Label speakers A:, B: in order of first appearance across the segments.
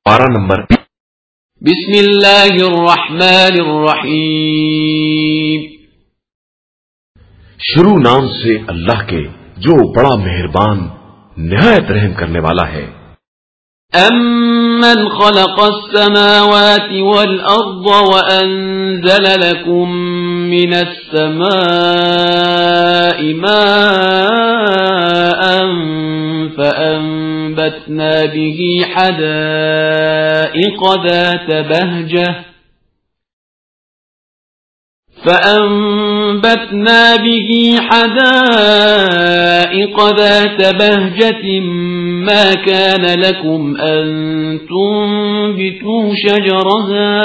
A: پارہ نمبر
B: بسم اللہ الرحمن الرحیم
A: شروع نام سے اللہ کے جو بڑا مہربان نہایت رحم کرنے والا ہے۔
B: امن خلق السماوات والارض وانزل لكم من السماء ماء فأنبتنا به حدائق ذات بهجة ما كان لكم أن تنبتوا شجرها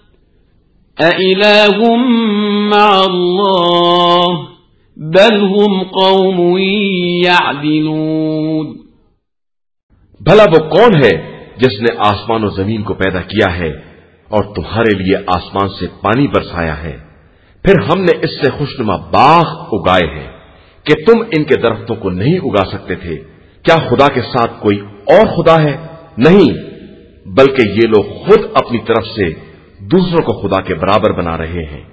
B: أإله مع الله بل هم قوم يعدلون۔
A: بھلا وہ کون ہے جس نے آسمان و زمین کو پیدا کیا ہے اور تمہارے لیے آسمان سے پانی برسایا ہے، پھر ہم نے اس سے خوشنما باغ اگائے ہیں کہ تم ان کے درختوں کو نہیں اگا سکتے تھے۔ کیا خدا کے ساتھ کوئی اور خدا ہے؟ نہیں، بلکہ یہ لوگ خود اپنی طرف سے دوسروں کو خدا کے برابر بنا رہے ہیں۔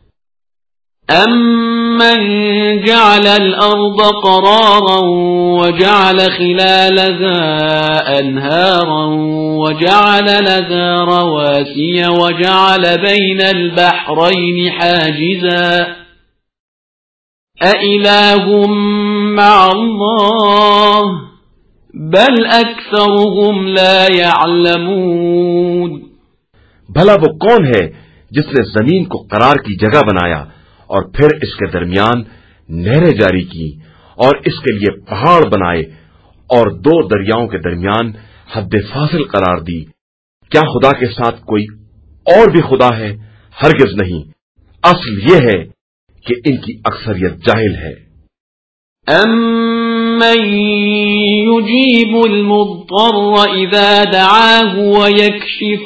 B: أَمَّنْ جَعَلَ الْأَرْضَ قَرَارًا وَجَعَلَ خِلَالَهَا أَنْهَارًا وَجَعَلَ لَهَا رَوَاسِيَ وَجَعَلَ بَيْنَ الْبَحْرَيْنِ حَاجِزًا أَإِلَٰهٌ مَّعَ اللَّهِ بَلْ أَكْثَرُهُمْ لَا يَعْلَمُونَ۔
A: بھلا وہ کون ہے جس نے زمین کو قرار کی جگہ بنایا اور پھر اس کے درمیان نہریں جاری کی اور اس کے لیے پہاڑ بنائے اور دو دریاؤں کے درمیان حد فاصل قرار دی؟ کیا خدا کے ساتھ کوئی اور بھی خدا ہے؟ ہرگز نہیں، اصل یہ ہے کہ ان کی اکثریت جاہل ہے۔
B: أَمَّن يُجِيبُ الْمُضْطَرَّ إِذَا دَعَاهُ وَيَكْشِفُ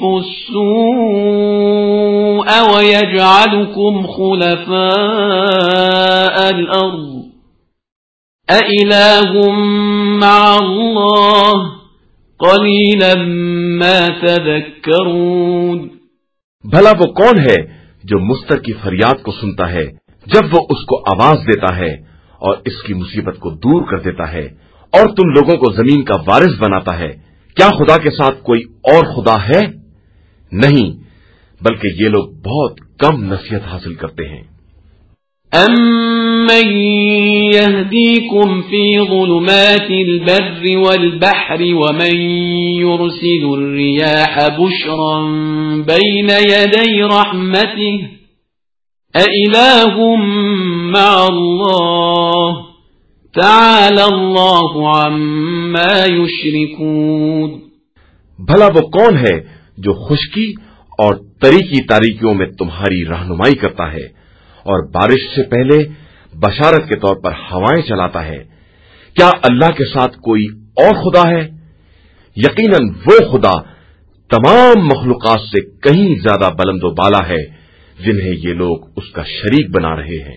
B: السُّوءَ وَيَجْعَلُكُمْ خُلَفَاءَ الْأَرْضِ أَإِلَٰهٌ مَّعَ اللَّهِ قَلِيلًا مَّا تَذَكَّرُونَ۔
A: بھلا وہ کون ہے جو مضطر کی فریاد کو سنتا ہے جب وہ اس کو آواز دیتا ہے اور اس کی مصیبت کو دور کر دیتا ہے اور تم لوگوں کو زمین کا وارث بناتا ہے؟ کیا خدا کے ساتھ کوئی اور خدا ہے؟ نہیں، بلکہ یہ لوگ بہت کم نصیحت حاصل کرتے ہیں۔
B: أَمَّن يَهْدِيكُمْ فِي ظُلُمَاتِ الْبَرِّ وَالْبَحْرِ وَمَن يُرْسِلُ الرِّيَاحَ بُشْرًا بَيْنَ يَدَيْ رَحْمَتِهِ أَإِلَٰهٌ مَّعَ اللَّهِ تَعَالَى اللَّهُ عَمَّا يُشْرِكُونَ۔
A: بھلا وہ کون ہے جو خشکی اور تری کی تاریکیوں میں تمہاری رہنمائی کرتا ہے اور بارش سے پہلے بشارت کے طور پر ہوائیں چلاتا ہے؟ کیا اللہ کے ساتھ کوئی اور خدا ہے؟ یقیناً وہ خدا تمام مخلوقات سے کہیں زیادہ بلند و بالا ہے جنہیں یہ لوگ اس کا شریک بنا رہے ہیں۔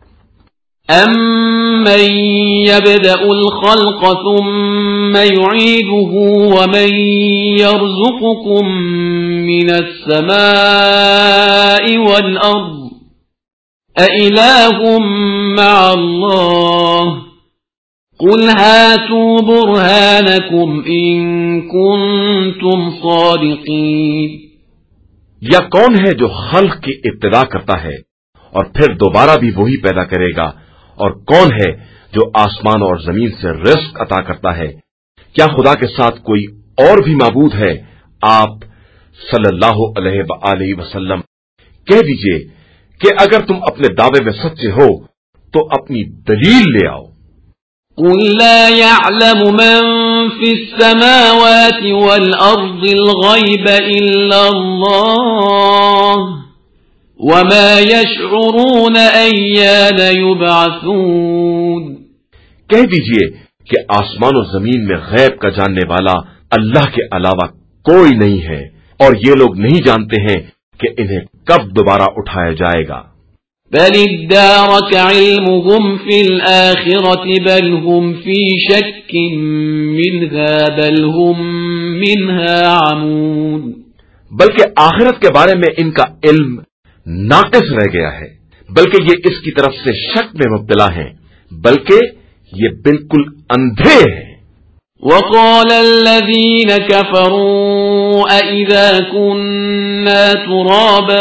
B: أَمَّن يَبْدَأُ الْخَلْقَ ثُمَّ يُعِيدُهُ وَمَن يَرْزُقُكُم مِّنَ السَّمَاءِ وَالْأَرْضِ أَإِلَٰهٌ مَّعَ اللَّهِ قُلْ هَاتُوا بُرْهَانَكُمْ إِن كُنتُمْ صَادِقِينَ۔
A: یا کون ہے جو خلق کی ابتدا کرتا ہے اور پھر دوبارہ بھی وہی پیدا کرے گا؟ اور کون ہے جو آسمان اور زمین سے رزق عطا کرتا ہے؟ کیا خدا کے ساتھ کوئی اور بھی معبود ہے؟ آپ صلی اللہ علیہ وآلہ وسلم کہہ دیجئے کہ اگر تم اپنے دعوے میں سچے ہو تو اپنی دلیل لے آؤ۔
B: قُل لَّا يَعْلَمُ مَن فِي السَّمَاوَاتِ وَالْأَرْضِ الْغَيْبَ إِلَّا اللَّهُ وَمَا يَشْعُرُونَ أَيَّانَ يُبْعَثُونَ۔
A: کہہ دیجئے کہ آسمان و زمین میں غیب کا جاننے والا اللہ کے علاوہ کوئی نہیں ہے، اور یہ لوگ نہیں جانتے ہیں کہ انہیں کب دوبارہ اٹھایا جائے گا۔
B: بل ادارك علمهم في الآخرة بل هم في شك منها بل هم منها عمون
A: بلکہ آخرت کے بارے میں ان کا علم ناقص رہ گیا ہے، بلکہ یہ اس کی طرف سے شک میں مبتلا ہیں، بلکہ یہ بالکل اندھے ہیں۔
B: وقال الذين كفروا أئذا كنا ترابا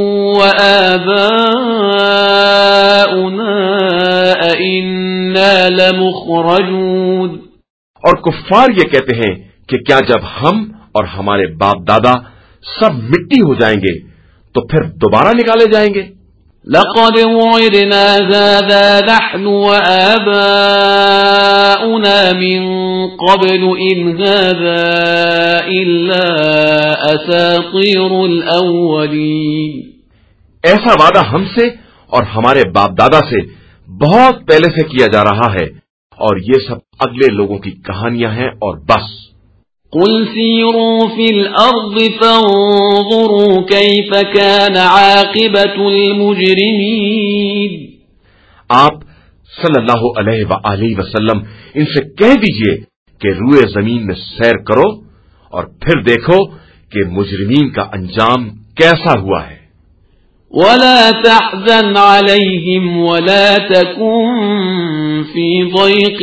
B: وآباؤنا أئنا لمخرجون،
A: اور کفار یہ کہتے ہیں کہ کیا جب ہم اور ہمارے باپ دادا سب مٹی ہو جائیں گے تو پھر دوبارہ نکالے جائیں گے؟
B: لقد وعدنا هذا نحن وآباؤنا من قبل إن هذا إلا أساطير الأولين،
A: ایسا وعدہ ہم سے اور ہمارے باپ دادا سے بہت پہلے سے کیا جا رہا ہے، اور یہ سب اگلے لوگوں کی کہانیاں ہیں اور بس۔
B: قل سيروا في الأرض فانظروا كيف كان عاقبة المجرمين،
A: آپ صلی اللہ علیہ وآلہ وسلم ان سے کہہ دیجئے کہ روئے زمین میں سیر کرو اور پھر دیکھو کہ مجرمین کا انجام کیسا ہوا ہے۔
B: ولا تحزن عليهم ولا تكن في ضيق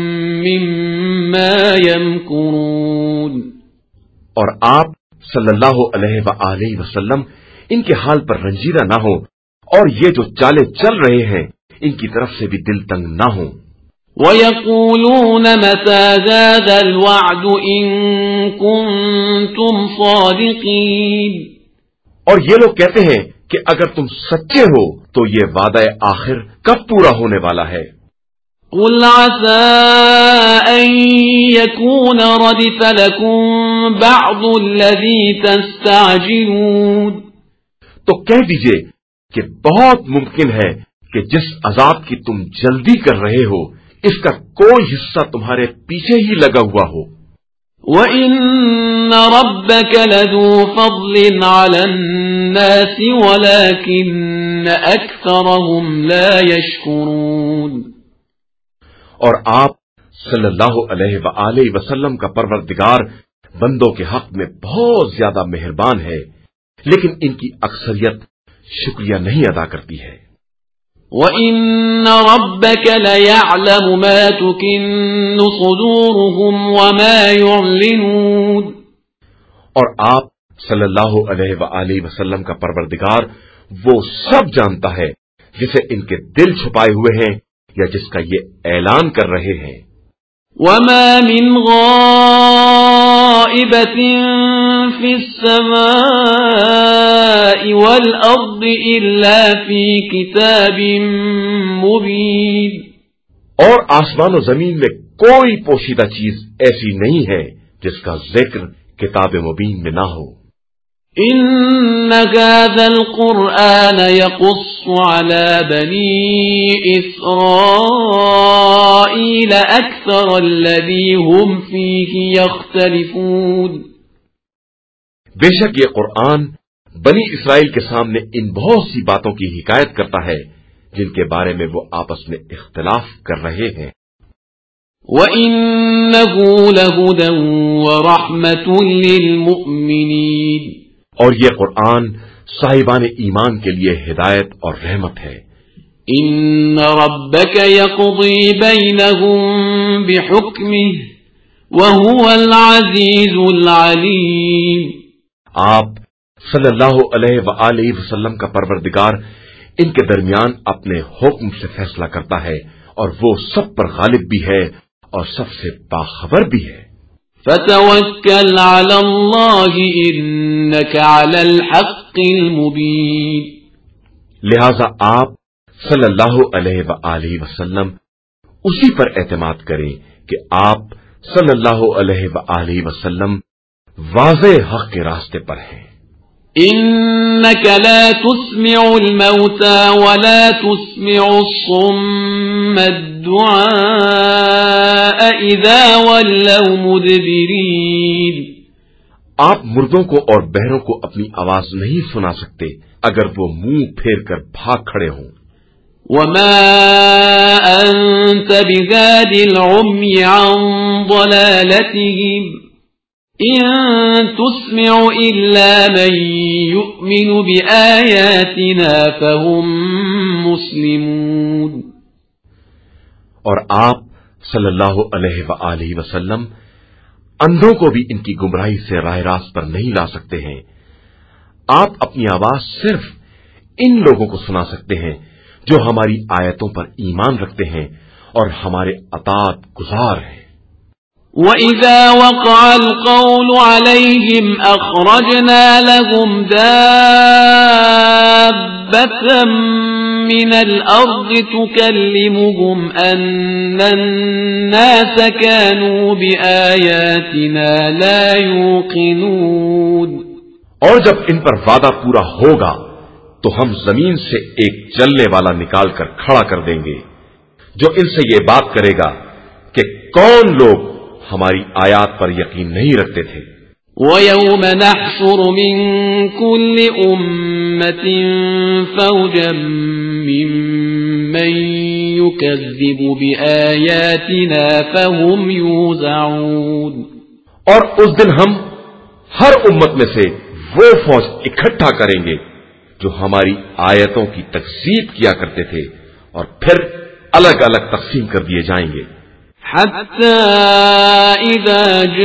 B: مما يمكرون،
A: اور آپ صلی اللہ علیہ وآلہ وسلم ان کے حال پر رنجیدہ نہ ہوں، اور یہ جو چالیں چل رہے ہیں ان کی طرف سے بھی دل تنگ نہ ہوں۔
B: ويقولون متى هذا الوعد إن كنتم صادقين،
A: اور یہ لوگ کہتے ہیں کہ اگر تم سچے ہو تو یہ وعدہ آخر کب پورا ہونے والا ہے؟
B: قل عسى أن يكون ردف لكم بعض الذي تستعجلون،
A: تو کہہ دیجئے کہ بہت ممکن ہے کہ جس عذاب کی تم جلدی کر رہے ہو اس کا کوئی حصہ تمہارے پیچھے ہی لگا ہوا ہو۔
B: وَإِنَّ رَبَّكَ لَذُو فَضْلٍ عَلَى النَّاسِ وَلَكِنَّ أَكْثَرَهُمْ لَا يَشْكُرُونَ،
A: اور آپ صلی اللہ علیہ وآلہ وسلم کا پروردگار بندوں کے حق میں بہت زیادہ مہربان ہے، لیکن ان کی اکثریت شکریہ نہیں ادا کرتی ہے۔
B: وَإِنَّ رَبَّكَ لَيَعْلَمُ مَا تُكِنُّ صُدُورُهُمْ وَمَا يُعْلِنُونَ،
A: اور آپ صلی اللہ علیہ وآلہ وسلم کا پروردگار وہ سب جانتا ہے جسے ان کے دل چھپائے ہوئے ہیں یا جس کا یہ اعلان کر رہے ہیں۔
B: وَمَا مِنْ غَائِبَةٍ فِي السَّمَاءِ وَالْأَرْضِ إِلَّا فِي كِتَابٍ مُبِينٍ،
A: اور آسمان و زمین میں کوئی پوشیدہ چیز ایسی نہیں ہے جس کا ذکر کتاب مبین میں نہ ہو۔
B: إِنَّ هَذَا الْقُرْآنَ يَقُصُّ عَلَى بَنِي إِسْرَائِيلَ أَكْثَرَ الَّذِي هُمْ فِيهِ يَخْتَلِفُونَ،
A: بے شک یہ قرآن بنی اسرائیل کے سامنے ان بہت سی باتوں کی حکایت کرتا ہے جن کے بارے میں وہ آپس میں اختلاف کر رہے ہیں۔
B: وَإِنَّهُ لَهُدًى وَرَحْمَةٌ لِّلْمُؤْمِنِينَ،
A: اور یہ قرآن صاحبان ایمان کے لیے ہدایت اور رحمت ہے۔
B: إِنَّ رَبَّكَ يَقْضِي بَيْنَهُم بِحُكْمِهِ وَهُوَ الْعَزِيزُ الْعَلِيمُ،
A: آپ صلی اللہ علیہ وآلہ وسلم کا پروردگار ان کے درمیان اپنے حکم سے فیصلہ کرتا ہے اور وہ سب پر غالب بھی ہے اور سب سے باخبر بھی ہے۔
B: فَتَوَكَّلْ عَلَى اللَّهِ إِنَّكَ عَلَى الْحَقِّ الْمُبِينِ،
A: لہذا آپ صلی اللہ علیہ وآلہ وسلم اسی پر اعتماد کریں کہ آپ صلی اللہ علیہ وآلہ وسلم واضح حق کے راستے پر ہیں۔
B: إِنَّكَ لَا تُسْمِعُ الْمَوْتَى وَلَا تُسْمِعُ الصُّمَّ الدُّعَاءَ إِذَا وَلَّوْا مُدْبِرِينَ،
A: آپ مردوں کو اور بہروں کو اپنی آواز نہیں سنا سکتے اگر وہ منہ پھیر کر بھاگ کھڑے ہوں۔
B: وَمَا أَنْتَ بِهَادِ الْعُمْيِ عَنْ ضَلَالَتِهِمْ إن تسمع إلا من يؤمن بآياتنا فهم مسلمون.
A: اور آپ صلی اللہ علیہ وآلہ وسلم اندھوں کو بھی ان کی گمراہی سے راہ راست پر نہیں لا سکتے ہیں. آپ اپنی آواز صرف ان لوگوں کو سنا سکتے ہیں جو ہماری آیتوں پر ایمان رکھتے ہیں اور ہمارے اطاعت گزار ہیں.
B: وَإِذَا وَقَعَ الْقَوْلُ عَلَيْهِمْ أَخْرَجْنَا لَهُمْ دَابَّةً مِّنَ الْأَرْضِ تُكَلِّمُهُمْ أَنَّ النَّاسَ كَانُوا بِآيَاتِنَا لَا يُوقِنُونَ.
A: اور جب ان پر وعدہ پورا ہوگا تو ہم زمین سے ایک چلنے والا نکال کر کھڑا کر دیں گے جو ان سے یہ بات کرے گا کہ کون لوگ ہماری آیات پر یقین نہیں رکھتے تھے.
B: وَيَوْمَ نَحْشُرُ مِنْ كُلِّ أُمَّةٍ فَوْجًا مِّمَّن يُكَذِّبُ بِآيَاتِنَا فَهُمْ يُوزَعُونَ.
A: اور اس دن ہم ہر امت میں سے وہ فوج اکٹھا کریں گے جو ہماری آیتوں کی تکذیب کیا کرتے تھے اور پھر الگ الگ تقسیم کر دیے جائیں گے.
B: حتى إذا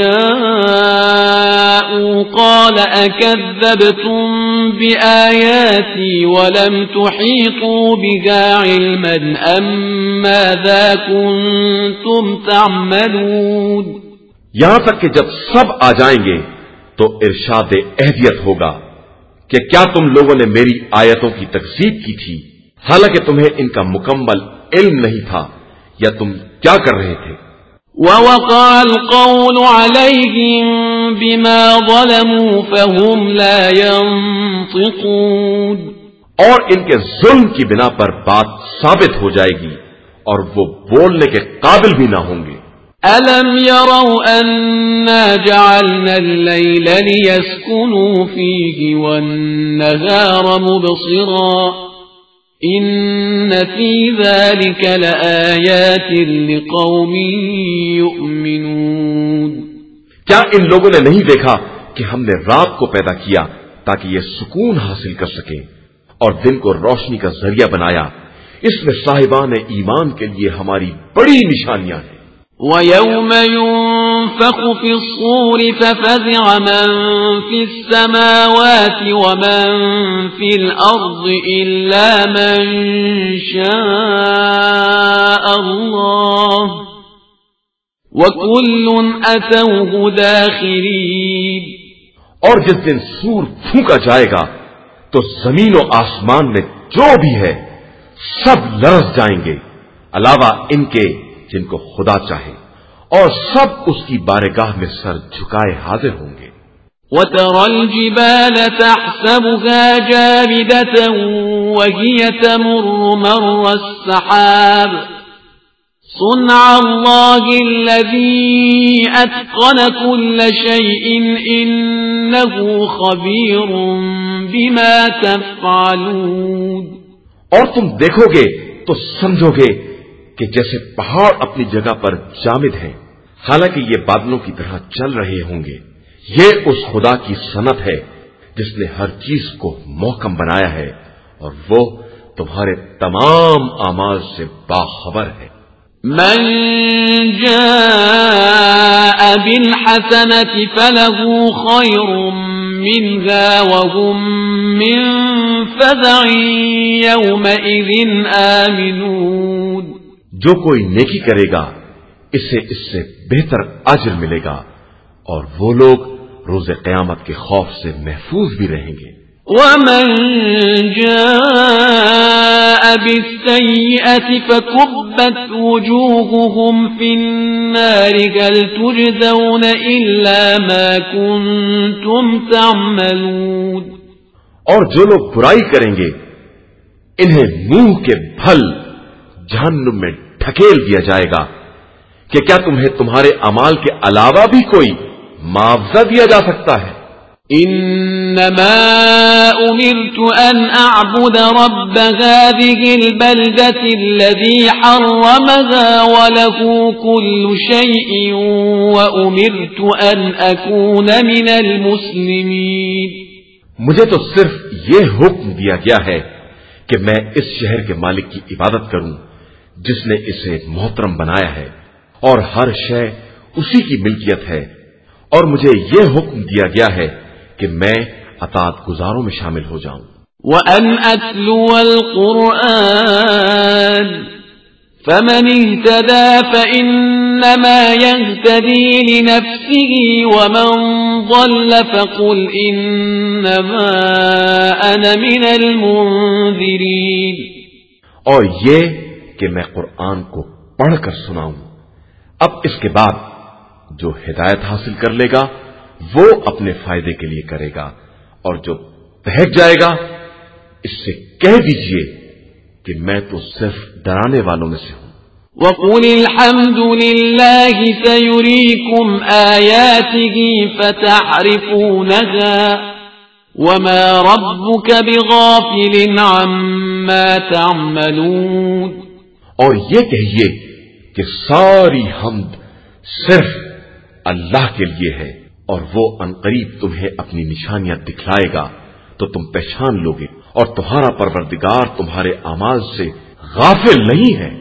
B: جاءوا قال أكذبتم بآياتي ولم تحيطوا بها علما أم ماذا كنتم تعملون.
A: یہاں تک کہ جب سب آ جائیں گے تو ارشاد اہدیت ہوگا کہ کیا تم لوگوں نے میری آیتوں کی تکذیب کی تھی حالانکہ تمہیں ان کا مکمل علم نہیں تھا یا تم کیا کر رہے تھے.
B: وَوَقَعَ الْقَوْلُ عَلَيْهِمْ بِمَا ظَلَمُوا فَهُمْ لَا يَنطِقُونَ.
A: اور ان کے ظلم کی بنا پر بات ثابت ہو جائے گی اور وہ بولنے کے قابل بھی نہ ہوں گے.
B: أَلَمْ يَرَوْا أَنَّا جَعَلْنَا اللَّيْلَ لِيَسْكُنُوا فِيهِ وَالنَّهَارَ مُبْصِرًا إِنَّ فِي ذَلِكَ لَآيَاتٍ لِقَوْمٍ يُؤْمِنُونَ.
A: کیا ان لوگوں نے نہیں دیکھا کہ ہم نے رات کو پیدا کیا تاکہ یہ سکون حاصل کر سکیں اور دن کو روشنی کا ذریعہ بنایا؟ اس میں صاحبان ایمان کے لیے ہماری بڑی نشانیاں ہیں.
B: وَيَوْمَ يُنفَخُ فِي الصُّورِ فَفَزِعَ مَن فِي السَّمَاوَاتِ وَمَن فِي الْأَرْضِ إِلَّا مَن شَاءَ اللَّهُ وَكُلٌّ أَتَوْهُ دَاخِرِينَ.
A: اور جس دن سور پھونکا جائے گا تو زمین و آسمان میں جو بھی ہے سب لرز جائیں گے علاوہ ان کے جن کو خدا چاہے اور سب اس کی بارگاہ میں سر جھکائے حاضر ہوں گے.
B: وَتَرَى الْجِبَالَ تَحْسَبُهَا جَامِدَةً وَهِيَ تَمُرُّ مَرَّ السَّحَابِ صُنْعَ اللَّهِ الَّذِي أَتْقَنَ كُلَّ شَيْءٍ إِنَّهُ خَبِيرٌ بِمَا تَفْعَلُونَ.
A: اور تم دیکھو گے تو سمجھو گے کہ جیسے پہاڑ اپنی جگہ پر جامد ہیں حالانکہ یہ بادلوں کی طرح چل رہے ہوں گے. یہ اس خدا کی صنعت ہے جس نے ہر چیز کو محکم بنایا ہے اور وہ تمہارے تمام اعمال سے باخبر ہے.
B: من جاء بالحسنة فله خير منها وهم من فزع يومئذ آمنون.
A: جو کوئی نیکی کرے گا اس سے بہتر اجر ملے گا اور وہ لوگ روز قیامت کے خوف سے محفوظ بھی رہیں گے.
B: ومن جاء بالسيئة فكبت وجوههم في النار هل تجزون إلا ما كنتم تعملون.
A: اور جو لوگ برائی کریں گے انہیں منہ کے پھل جہنم میں ڈھکیل دیا جائے گا کہ کیا تمہیں تمہارے اعمال کے علاوہ بھی کوئی معاوضہ دیا جا سکتا ہے؟
B: إنما أمرت أن أعبد رب هذه البلدة الذي حرمها وله كل شيء وأمرت أن أكون من المسلمين.
A: مجھے تو صرف یہ حکم دیا گیا ہے کہ میں اس شہر کے مالک کی عبادت کروں جس نے اسے محترم بنایا ہے اور ہر شے اسی کی ملکیت ہے، اور مجھے یہ حکم دیا گیا ہے کہ میں اطاعت گزاروں میں شامل ہو جاؤں.
B: وَأَنْ أَتْلُوَ الْقُرْآنَ فَمَنِ اهْتَدَى فَإِنَّمَا يَهْتَدِي لِنَفْسِهِ وَمَنْ ضَلَّ فَقُلْ إِنَّمَا أَنَا مِنَ الْمُنذِرِينَ.
A: اور یہ کہ میں قرآن کو پڑھ کر سناؤں. اب اس کے بعد جو ہدایت حاصل کر لے گا وہ اپنے فائدے کے لیے کرے گا، اور جو بہک جائے گا اس سے کہہ دیجئے کہ میں تو صرف ڈرانے والوں میں سے ہوں.
B: وَقُلِ الْحَمْدُ لِلَّهِ سَيُرِيكُمْ آيَاتِهِ فَتَعْرِفُونَهَا وَمَا رَبُّكَ بِغَافِلٍ عَمَّا تَعْمَلُونَ.
A: اور یہ کہیے کہ ساری حمد صرف اللہ کے لیے ہے، اور وہ عنقریب تمہیں اپنی نشانیاں دکھلائے گا تو تم پہچان لوگے، اور تمہارا پروردگار تمہارے اعمال سے غافل نہیں ہے.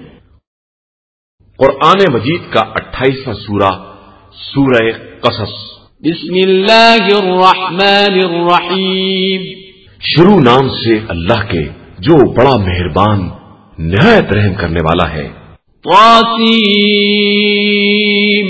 A: قرآن مجید کا 28واں سورہ سورہ قصص.
B: بسم اللہ الرحمن الرحیم.
A: شروع نام سے اللہ کے جو بڑا مہربان نہایت رحم کرنے والا ہے.
B: طاسیم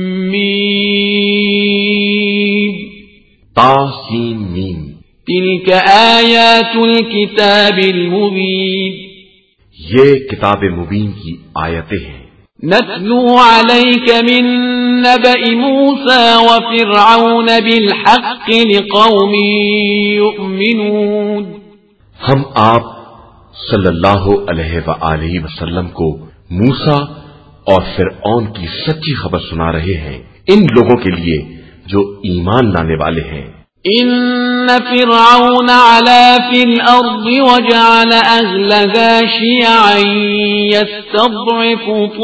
A: تاسین میم.
B: تلک آیات الکتاب المبین.
A: یہ کتاب مبین کی آیتیں ہیں.
B: نتلو علیک من نبأ موسیٰ وفرعون بالحق لقوم یؤمنون.
A: ہم آپ صلی اللہ علیہ وآلہ وسلم کو موسیٰ اور فرعون کی سچی خبر سنا رہے ہیں ان لوگوں کے لیے جو ایمان لانے والے ہیں.
B: ان فرعون علا فی الارض وجعل اہلها شیعا یستضعف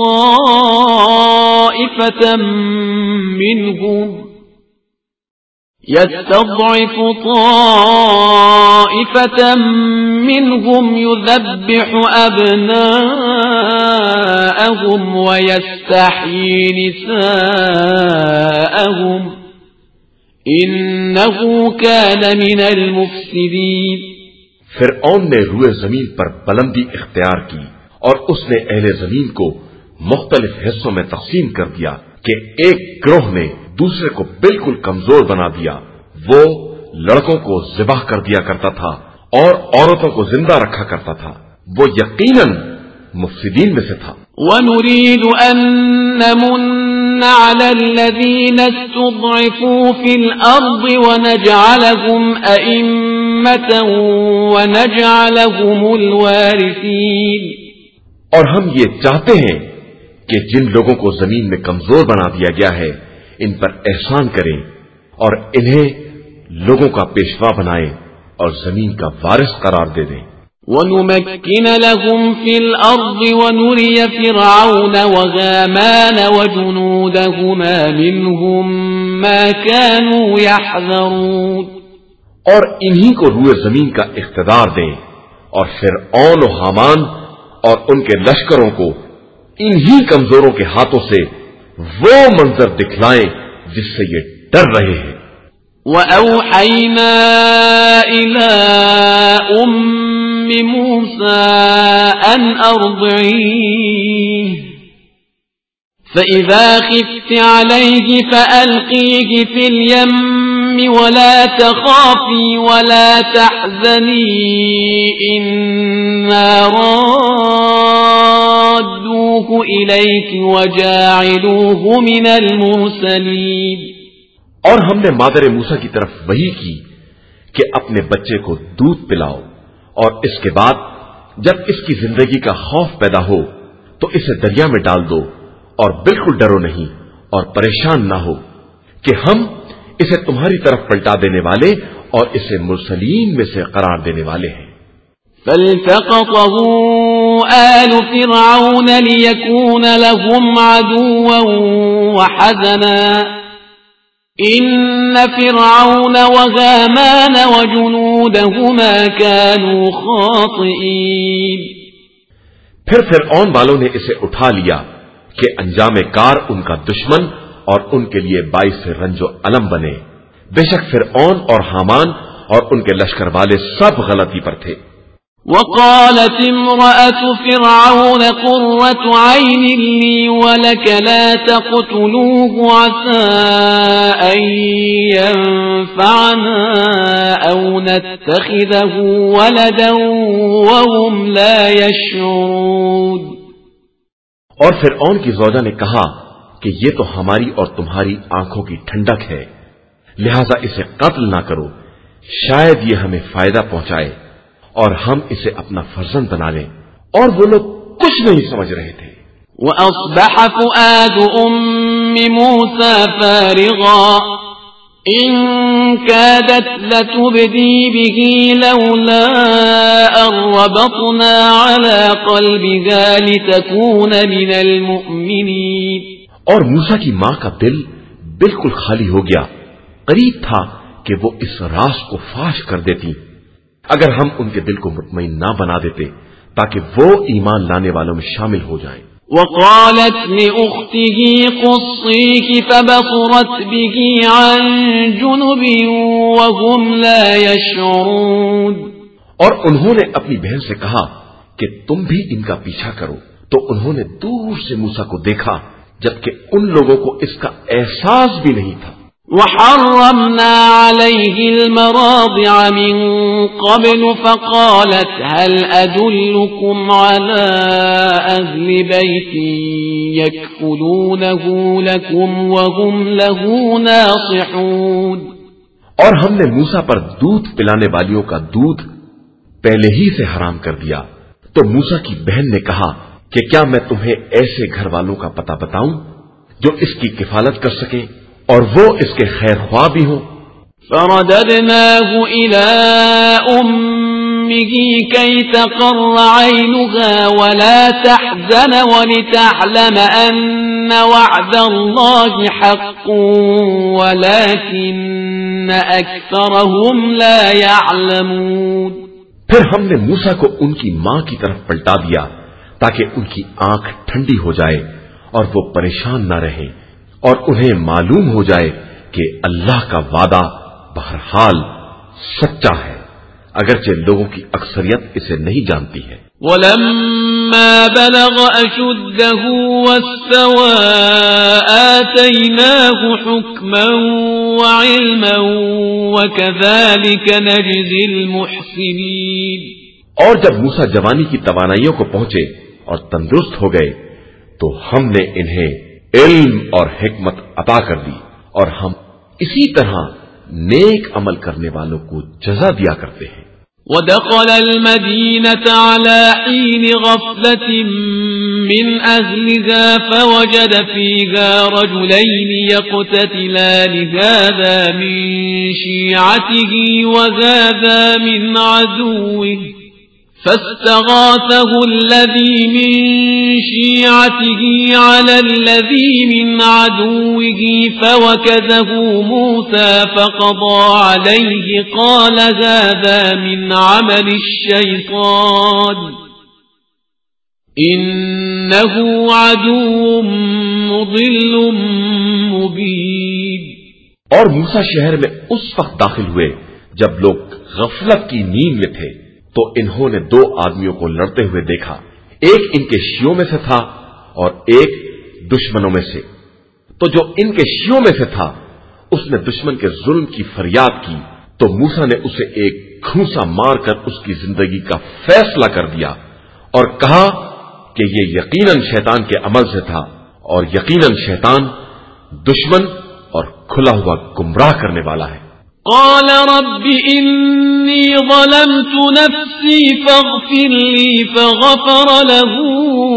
B: طائفة منهم يذبح أبناءهم ويستحيي نساءهم إنه كان من المفسدين.
A: فرعون نے روئے زمین پر بلندی اختیار کی اور اس نے اہل زمین کو مختلف حصوں میں تقسیم کر دیا کہ ایک گروہ نے دوسرے کو بالکل کمزور بنا دیا. وہ لڑکوں کو ذبح کر دیا کرتا تھا اور عورتوں کو زندہ رکھا کرتا تھا. وہ یقیناً مفسدین میں سے تھا.
B: وَنُرِيدُ أَن نَّمُنَّ عَلَى الَّذِينَ اسْتُضْعِفُوا فِي الْأَرْضِ وَنَجْعَلَهُمْ أَئِمَّةً وَنَجْعَلَهُمُ الْوَارِثِينَ.
A: اور ہم یہ چاہتے ہیں کہ جن لوگوں کو زمین میں کمزور بنا دیا گیا ہے ان پر احسان کریں اور انہیں لوگوں کا پیشوا بنائیں اور زمین کا وارث قرار دے دیں.
B: وَنُمَكِّنَ لَهُمْ فِي الْأَرْضِ وَنُرِيَ فِرْعَوْنَ وَهَامَانَ وَجُنُودَهُمَا مِنْهُمْ مَا كَانُوا يَحْذَرُونَ.
A: اور انہی کو روئے زمین کا اقتدار دیں اور فرعون و حامان اور ان کے لشکروں کو انہی کمزوروں کے ہاتھوں سے وہ منظر دکھلائیں جس سے یہ ڈر رہے ہیں.
B: وَأَوْحَيْنَا إِلَىٰ أُمِّ مُوسَىٰ أَنْ أَرْضِعِيهِ فَإِذَا خِفْتِ عَلَيْهِ فَأَلْقِيهِ فِي الْيَمِّ وَلَا تَخَافِي وَلَا تَحْزَنِي إِنَّا رَادُّوهُ إِلَيْكِ وَجَاعِلُوهُ مِنَ الْمُرْسَلِينَ.
A: اور ہم نے مادر موسیٰ کی طرف وحی کی کہ اپنے بچے کو دودھ پلاؤ اور اس کے بعد جب اس کی زندگی کا خوف پیدا ہو تو اسے دریا میں ڈال دو اور بالکل ڈرو نہیں اور پریشان نہ ہو کہ ہم اسے تمہاری طرف پلٹا دینے والے اور اسے مرسلین میں سے قرار دینے والے ہیں۔
B: فالتقطه آل فرعون ليكون لهم عدوا وحزنا إن فرعون وهامان وجنودهما كانوا خاطئين۔
A: پھر فرعون والوں نے اسے اٹھا لیا کہ انجام کار ان کا دشمن اور ان کے لیے باعث رنج و الم بنے۔ بے شک فرعون اور حامان اور ان کے لشکر والے سب غلطی پر تھے۔
B: وقالت امرأة فرعون قرة عين لي ولك لا تقتلوه عسى أن ينفعنا أو نتخذه ولدا وهم لا يشعرون۔
A: اور فرعون کی زوجہ نے کہا کہ یہ تو ہماری اور تمہاری آنکھوں کی ٹھنڈک ہے، لہذا اسے قتل نہ کرو، شاید یہ ہمیں فائدہ پہنچائے اور ہم اسے اپنا فرزند بنا لیں۔ اور وہ لوگ کچھ نہیں سمجھ رہے تھے۔
B: وَأَصْبَحَ فُؤَادُ أُمِّ مُوسَى فَارِغًا إِن كَادَتْ لَتُبْدِي بِهِ لَوْلَا أَن رَّبَطْنَا عَلَى قَلْبِهَا لِتَكُونَ مِنَ الْمُؤْمِنِينَ۔
A: اور موسیٰ کی ماں کا دل بالکل خالی ہو گیا، قریب تھا کہ وہ اس راز کو فاش کر دیتی اگر ہم ان کے دل کو مطمئن نہ بنا دیتے تاکہ وہ ایمان لانے والوں میں شامل ہو جائیں۔
B: وقالت لأخته قصيه فبصرت به عن جنب وهم لا يشعرون۔
A: اور انہوں نے اپنی بہن سے کہا کہ تم بھی ان کا پیچھا کرو، تو انہوں نے دور سے موسیٰ کو دیکھا جبکہ ان لوگوں کو اس کا احساس بھی نہیں تھا۔
B: وحرمنا عليه المراضع من قبل فقالت هل أدلكم على أهل بيت يكفلونه لكم وهم له ناصحون۔
A: اور ہم نے موسیٰ پر دودھ پلانے والیوں کا دودھ پہلے ہی سے حرام کر دیا، تو موسیٰ کی بہن نے کہا کہ کیا میں تمہیں ایسے گھر والوں کا پتہ بتاؤں جو اس کی کفالت کر سکیں اور وہ اس کے خیر خواہ بھی ہوں۔
B: فرددناه إلى أمه كي تقر عينها ولا تحزن ولتعلم أن وعد الله حق ولكن أكثرهم لا يعلمون۔
A: پھر ہم نے موسیٰ کو ان کی ماں کی طرف پلٹا دیا تاکہ ان کی آنکھ ٹھنڈی ہو جائے اور وہ پریشان نہ رہیں اور انہیں معلوم ہو جائے کہ اللہ کا وعدہ بہرحال سچا ہے، اگرچہ لوگوں کی اکثریت اسے نہیں جانتی ہے۔
B: وَلَمَّا بَلَغَ أَشُدَّهُ وَاسْتَوَى آتَيْنَاهُ حُكْمًا وَعِلْمًا وَكَذَلِكَ نَجْزِي الْمُحْسِنِينَ۔ اور
A: جب موسیٰ جوانی کی توانائیوں کو پہنچے اور تندرست ہو گئے تو ہم نے انہیں علم اور حکمت عطا کر دی اور ہم اسی طرح نیک عمل کرنے والوں کو جزا دیا کرتے ہیں۔
B: وَدَخَلَ الْمَدِينَةَ عَلَى حِينِ غَفْلَةٍ مِّنْ أَهْلِهَا فَوَجَدَ فِيهَا رَجُلَيْنِ يَقْتَتِلَانِ هَذَا مِن شِيعَتِهِ وَهَذَا مِنْ عَدُوِّهِ فاستغاثه الذي من شيعته على الذي من عدوه فوكزه موسى فقضى عليه قال هذا من عمل الشيطان إنه عدو مضل مبين۔
A: اور موسیٰ شہر میں اس وقت داخل ہوئے جب لوگ غفلت کی نیند میں تھے تو انہوں نے دو آدمیوں کو لڑتے ہوئے دیکھا، ایک ان کے شیعوں میں سے تھا اور ایک دشمنوں میں سے۔ تو جو ان کے شیعوں میں سے تھا اس نے دشمن کے ظلم کی فریاد کی تو موسیٰ نے اسے ایک گھونسا مار کر اس کی زندگی کا فیصلہ کر دیا اور کہا کہ یہ یقیناً شیطان کے عمل سے تھا اور یقیناً شیطان دشمن اور کھلا ہوا گمراہ کرنے والا ہے۔
B: قال رب إني ظلمت نفسي فاغفر لي فغفر له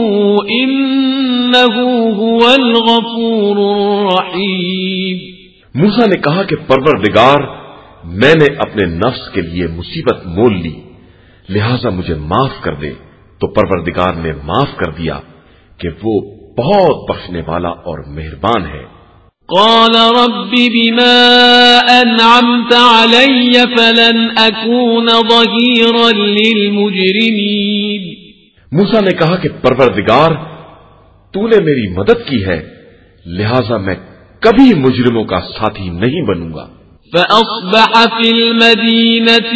B: إنه هو الغفور الرحيم۔
A: موسیٰ نے کہا کہ پروردگار، میں نے اپنے نفس کے لیے مصیبت مول لی، لہذا مجھے معاف کر دے۔ تو پروردگار نے معاف کر دیا کہ وہ بہت بخشنے والا اور مہربان ہے۔
B: قال رب بما أنعمت علي فلن أكون ظهيرا للمجرمين۔
A: موسیٰ نے کہا کہ پروردگار، تو نے میری مدد کی ہے، لہذا میں کبھی مجرموں کا ساتھی نہیں بنوں گا۔
B: فأصبح في المدينة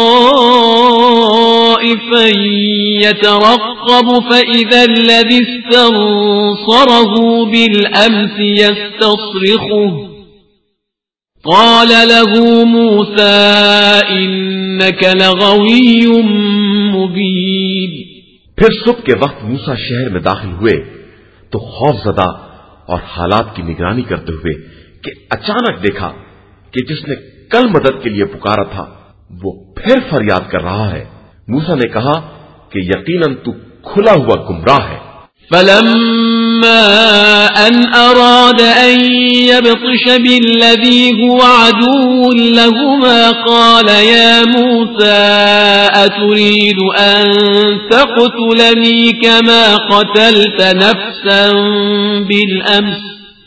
B: خائفا يترقب فإذا الذي استنصره بالأمس يستصرخه قال له موسى إنك لغوي مبين۔
A: پھر صبح کے وقت موسیٰ شہر میں داخل ہوئے تو خوف زدہ اور حالات کی نگرانی کرتے ہوئے کہ اچانک دیکھا کہ جس نے کل مدد کے لیے پکارا تھا وہ پھر فریاد کر رہا ہے۔ موسیٰ نے کہا کہ یقیناً تو کھلا ہوا گمراہ ہے۔
B: فلما أن أراد أن يبطش بالذي هو عدو لهما قال يا موسى أتريد أن تقتلني كما قتلت نفسا بالأمس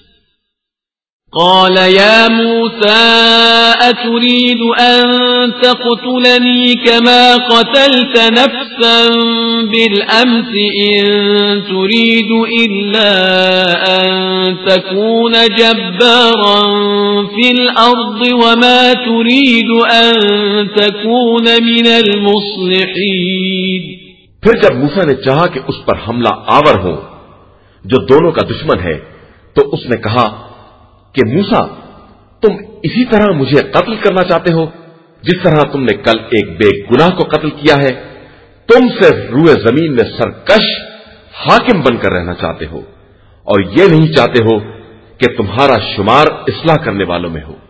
B: قال يا موسى أتريد أن تقتلني كما قتلت نفسا بالأمس إن تريد إلا أن تكون جبارا في الأرض وما تريد أن تكون من المصلحين۔
A: پھر جب موسیٰ نے چاہا کہ اس پر حملہ آور ہو جو دونوں کا دشمن ہے تو اس نے کہا کہ موسیٰ، تم اسی طرح مجھے قتل کرنا چاہتے ہو جس طرح تم نے کل ایک بے گناہ کو قتل کیا ہے۔ تم صرف روئے زمین میں سرکش حاکم بن کر رہنا چاہتے ہو اور یہ نہیں چاہتے ہو کہ تمہارا شمار اصلاح کرنے والوں میں ہو۔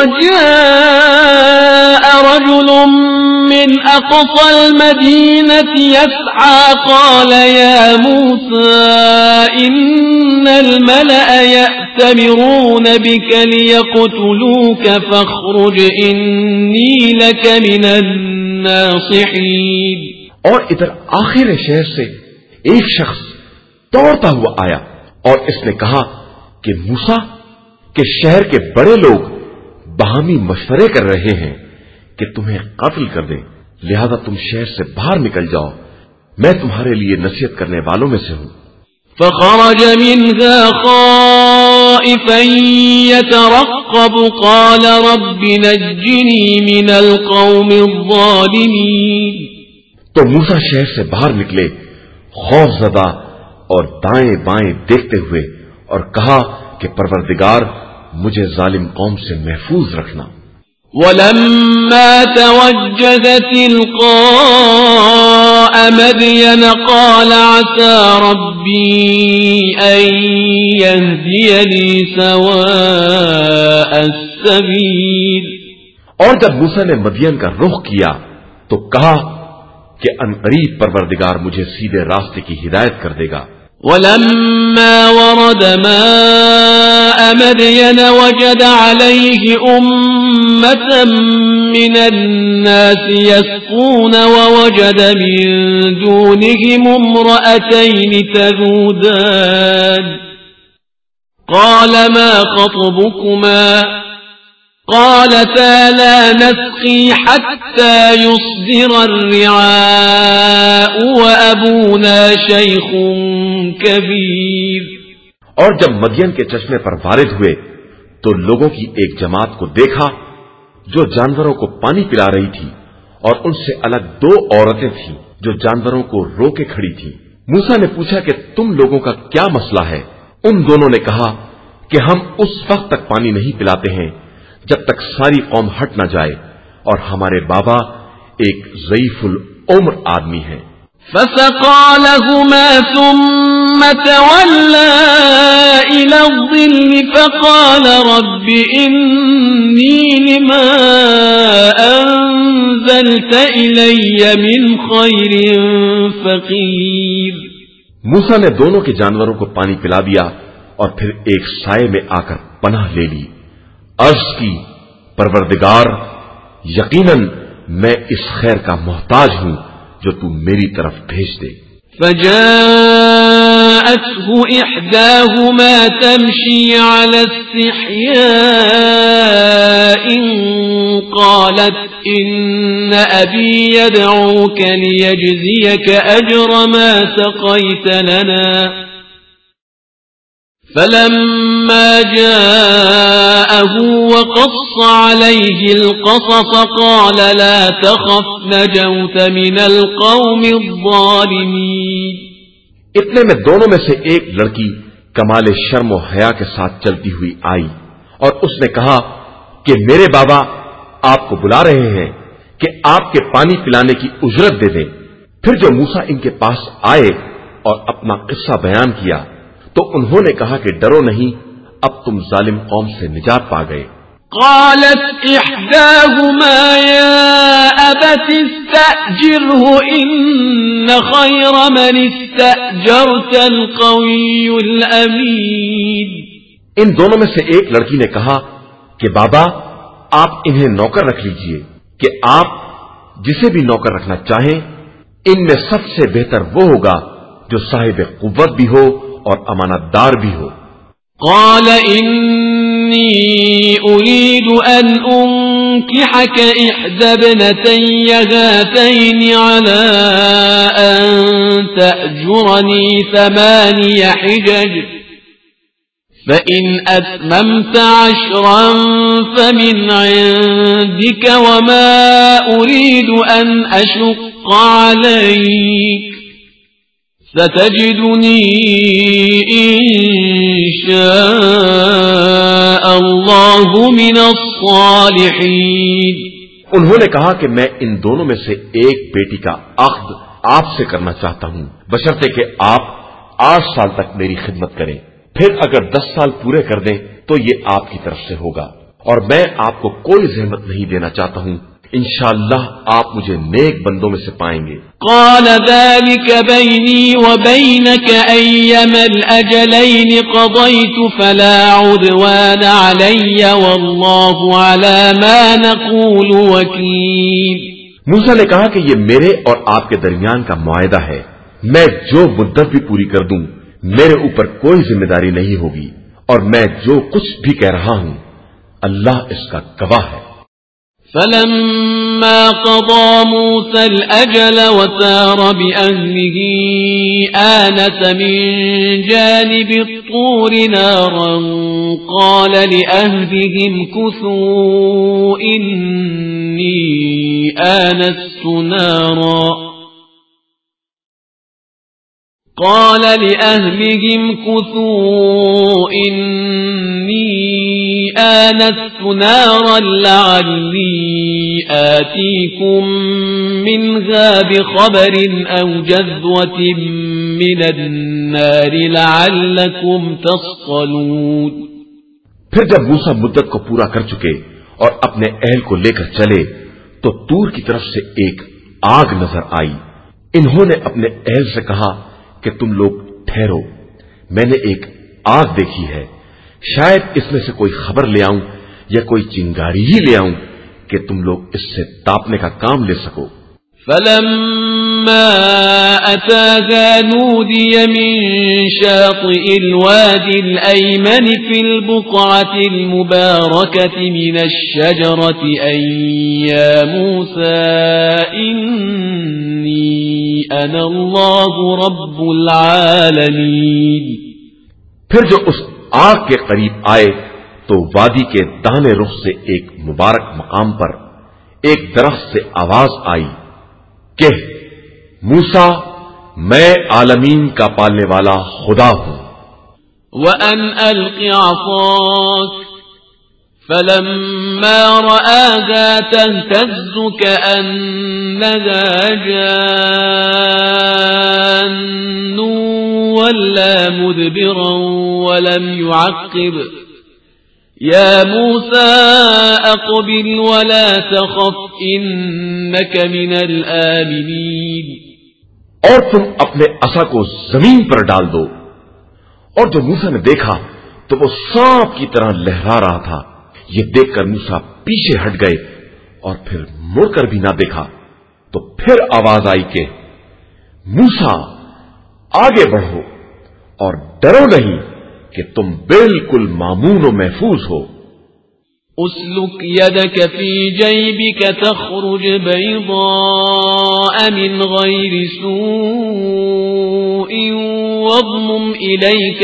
B: وجاء رجل من أقصى المدينة يسعى قال يا موسى إن الملأ يأتمرون بك ليقتلوك فاخرج إني لك من الناصحين۔
A: اور ادھر آخر شہر سے ایک شخص دوڑتا ہوا آیا اور اس نے کہا کہ موسیٰ کہ شہر کے بڑے لوگ باہمی مشورے کر رہے ہیں کہ تمہیں قتل کر دیں، لہذا تم شہر سے باہر نکل جاؤ، میں تمہارے لیے نصیحت کرنے والوں میں سے ہوں۔
B: فخرج منها خائفا يترقب قال رب نجني من القوم الظالمين۔
A: تو موسیٰ شہر سے باہر نکلے خوف زدہ اور دائیں بائیں دیکھتے ہوئے اور کہا کہ پروردگار مجھے ظالم قوم سے محفوظ رکھنا۔
B: ولما توجه تلقاء مدين قال عسى ربي أن يهديني سواء السبيل۔
A: اور جب موسیٰ نے مدین کا رخ کیا تو کہا کہ عنقریب پروردگار مجھے سیدھے راستے کی ہدایت کر دے گا۔
B: ولما ورد ماء مدين وجد عليه أمة من الناس يسقون ووجد من دونهم امرأتين تذودان قال ما خطبكما قالتا لا نسقي حتى يصدر الرعاء وأبونا شيخ كبير۔
A: اور جب مدین کے چشمے پر وارد ہوئے تو لوگوں کی ایک جماعت کو دیکھا جو جانوروں کو پانی پلا رہی تھی اور ان سے الگ دو عورتیں تھیں جو جانوروں کو روکے کھڑی تھیں۔ موسیٰ نے پوچھا کہ تم لوگوں کا کیا مسئلہ ہے؟ ان دونوں نے کہا کہ ہم اس وقت تک پانی نہیں پلاتے ہیں جب تک ساری قوم ہٹ نہ جائے اور ہمارے بابا ایک ضعیف العمر آدمی ہیں۔
B: فسقى لهما ثم تولى إلى الظل فقال رب إني لما أنزلت إلي من خير فقير۔
A: موسیٰ نے دونوں کے جانوروں کو پانی پلا دیا اور پھر ایک سائے میں آ کر پناہ لے لی عرض کی پروردگار یقیناً میں اس خیر کا محتاج ہوں جو تو میری طرف بھیج دے۔
B: فجاءته إحداهما تمشي على استحياء قالت إن أبي يدعوك ليجزيك أجر ما سقيت لنا فلما جاءه وقص عليه القصص قال لا تخف نجوت من القوم الظالمين۔
A: اتنے میں دونوں میں سے ایک لڑکی کمال شرم و حیا کے ساتھ چلتی ہوئی آئی اور اس نے کہا کہ میرے بابا آپ کو بلا رہے ہیں کہ آپ کے پانی پلانے کی اجرت دے دیں۔ پھر جو موسیٰ ان کے پاس آئے اور اپنا قصہ بیان کیا تو انہوں نے کہا کہ ڈرو نہیں، اب تم ظالم قوم سے نجات پا گئے۔
B: قالت إحداهما يا أبت استأجره إن خير من استأجرت القوي الأمين۔
A: ان دونوں میں سے ایک لڑکی نے کہا کہ بابا آپ انہیں نوکر رکھ لیجئے کہ آپ جسے بھی نوکر رکھنا چاہیں ان میں سب سے بہتر وہ ہوگا جو صاحب قوت بھی ہو اور امانت دار بھی ہو۔
B: قال إني أريد أن أنكحك إحدى ابنتي هاتين على أن تأجرني 8 حجج فإن أتممت 10 فمن عندك وما أريد أن أشق عليك ستجدني إن شاء الله من الصالحين۔
A: انہوں نے کہا کہ میں ان دونوں میں سے ایک بیٹی کا عقد آپ سے کرنا چاہتا ہوں بشرطے کہ آپ 8 سال تک میری خدمت کریں، پھر اگر 10 سال پورے کر دیں تو یہ آپ کی طرف سے ہوگا، اور میں آپ کو کوئی زحمت نہیں دینا چاہتا ہوں، انشاءاللہ آپ مجھے نیک بندوں میں سے پائیں گے۔
B: قال ذلك بيني وبينك أيما الأجلين قضيت فلا عدوان علي والله على ما نقول وكيل۔
A: موسیٰ نے کہا کہ یہ میرے اور آپ کے درمیان کا معاہدہ ہے، میں جو مدت بھی پوری کر دوں میرے اوپر کوئی ذمہ داری نہیں ہوگی، اور میں جو کچھ بھی کہہ رہا ہوں اللہ اس کا گواہ ہے۔
B: فلما قضى موسى الأجل وسار بأهله آنس من جانب الطور نارا قال لأهلهم كثوا إني آنست نارا لعلي آتيكم منها بخبر أو جذوة من النار لعلكم تصطلون۔
A: پھر جب موسیٰ مدت کو پورا کر چکے اور اپنے اہل کو لے کر چلے تو طور کی طرف سے ایک آگ نظر آئی۔ انہوں نے اپنے اہل سے کہا کہ تم لوگ ٹھہرو، میں نے ایک آگ دیکھی ہے، شاید اس میں سے کوئی خبر لے آؤں یا کوئی چنگاری ہی لے آؤں کہ تم لوگ اس سے تاپنے کا کام لے سکو۔
B: فلما أتاها نودي من شاطئ الوادي الأيمن في البقعة المباركة من الشجرة أن يا موسى إني أنا الله رب العالمين۔
A: پھر جو اس آگ کے قریب آئے تو وادی کے داہنے رخ سے ایک مبارک مقام پر ایک درخت سے آواز آئی کہ موسیٰ میں عالمین کا پالنے والا خدا ہوں۔
B: وَأَنْ أَلْقِ عَصَاكَ فَلَمَّا رَآهَا تَهْتَزُّ كَأَنَّهَا جَانٌّ وَلَّى مُدْبِرًا وَلَمْ يُعَقِّبْ يَا مُوسَى أَقْبِلْ وَلَا تَخَفْ إِنَّكَ مِنَ الْآمِنِينَ۔
A: اور تم اپنے عصا کو زمین پر ڈال دو، اور جو موسیٰ نے دیکھا تو وہ سانپ کی طرح لہرا رہا تھا، یہ دیکھ کر موسیٰ پیچھے ہٹ گئے اور پھر مڑ کر بھی نہ دیکھا تو پھر آواز آئی کہ موسیٰ آگے بڑھو اور ڈرو نہیں کہ تم بالکل مامون و محفوظ ہو.
B: اسلك يدك في جيبك تخرج بيضاء من غير سوء واضمم إليك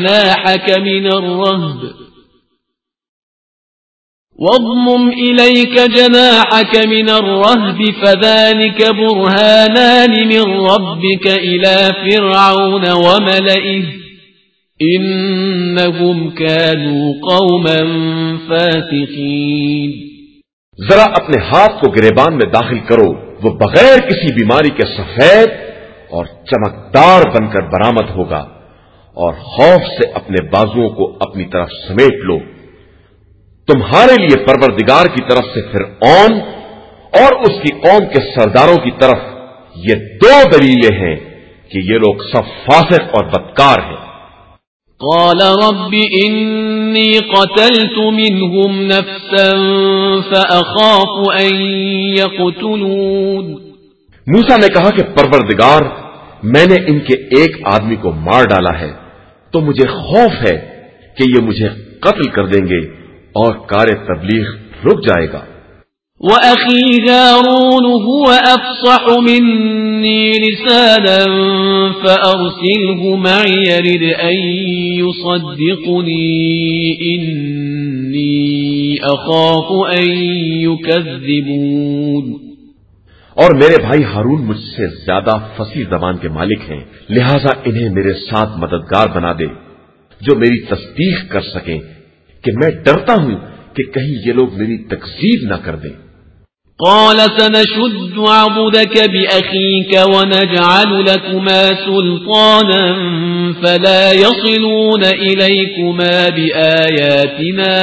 B: جناحك من الرهب فذلك برهانان من ربك إلى فرعون وملئه إنهم كانوا قوما فاسقين.
A: ذرا اپنے ہاتھ کو گریبان میں داخل کرو، وہ بغیر کسی بیماری کے سفید اور چمکدار بن کر برآمد ہوگا، اور خوف سے اپنے بازوؤں کو اپنی طرف سمیٹ لو. تمہارے لیے پروردگار کی طرف سے فرعون اور اس کی قوم کے سرداروں کی طرف یہ دو دلیلیں ہیں کہ یہ لوگ سب فاسق اور بدکار ہیں.
B: قال رب إني قتلت منهم نفسا فأخاف أن يقتلون.
A: موسیٰ نے کہا کہ پروردگار میں نے ان کے ایک آدمی کو مار ڈالا ہے تو مجھے خوف ہے کہ یہ مجھے قتل کر دیں گے اور کار تبلیغ رک جائے گا.
B: وَأَخِي هَارُونُ هُوَ أَفْصَحُ مِنِّي لِسَانًا فَأَرْسِلْهُ مَعِيَ رِدْ أَن يُصَدِّقُنِي إِنِّي أَخَافُ أَن يُكَذِّبُونِ.
A: اور میرے بھائی ہارون مجھ سے زیادہ فصیح زبان کے مالک ہیں، لہذا انہیں میرے ساتھ مددگار بنا دے جو میری تصدیق کر سکیں کہ میں ڈرتا ہوں کہ کہیں یہ لوگ میری تکذیب نہ کر دیں.
B: قال سنشد عضدك بأخيك ونجعل لكما سلطانا فلا يصلون إليكما بآياتنا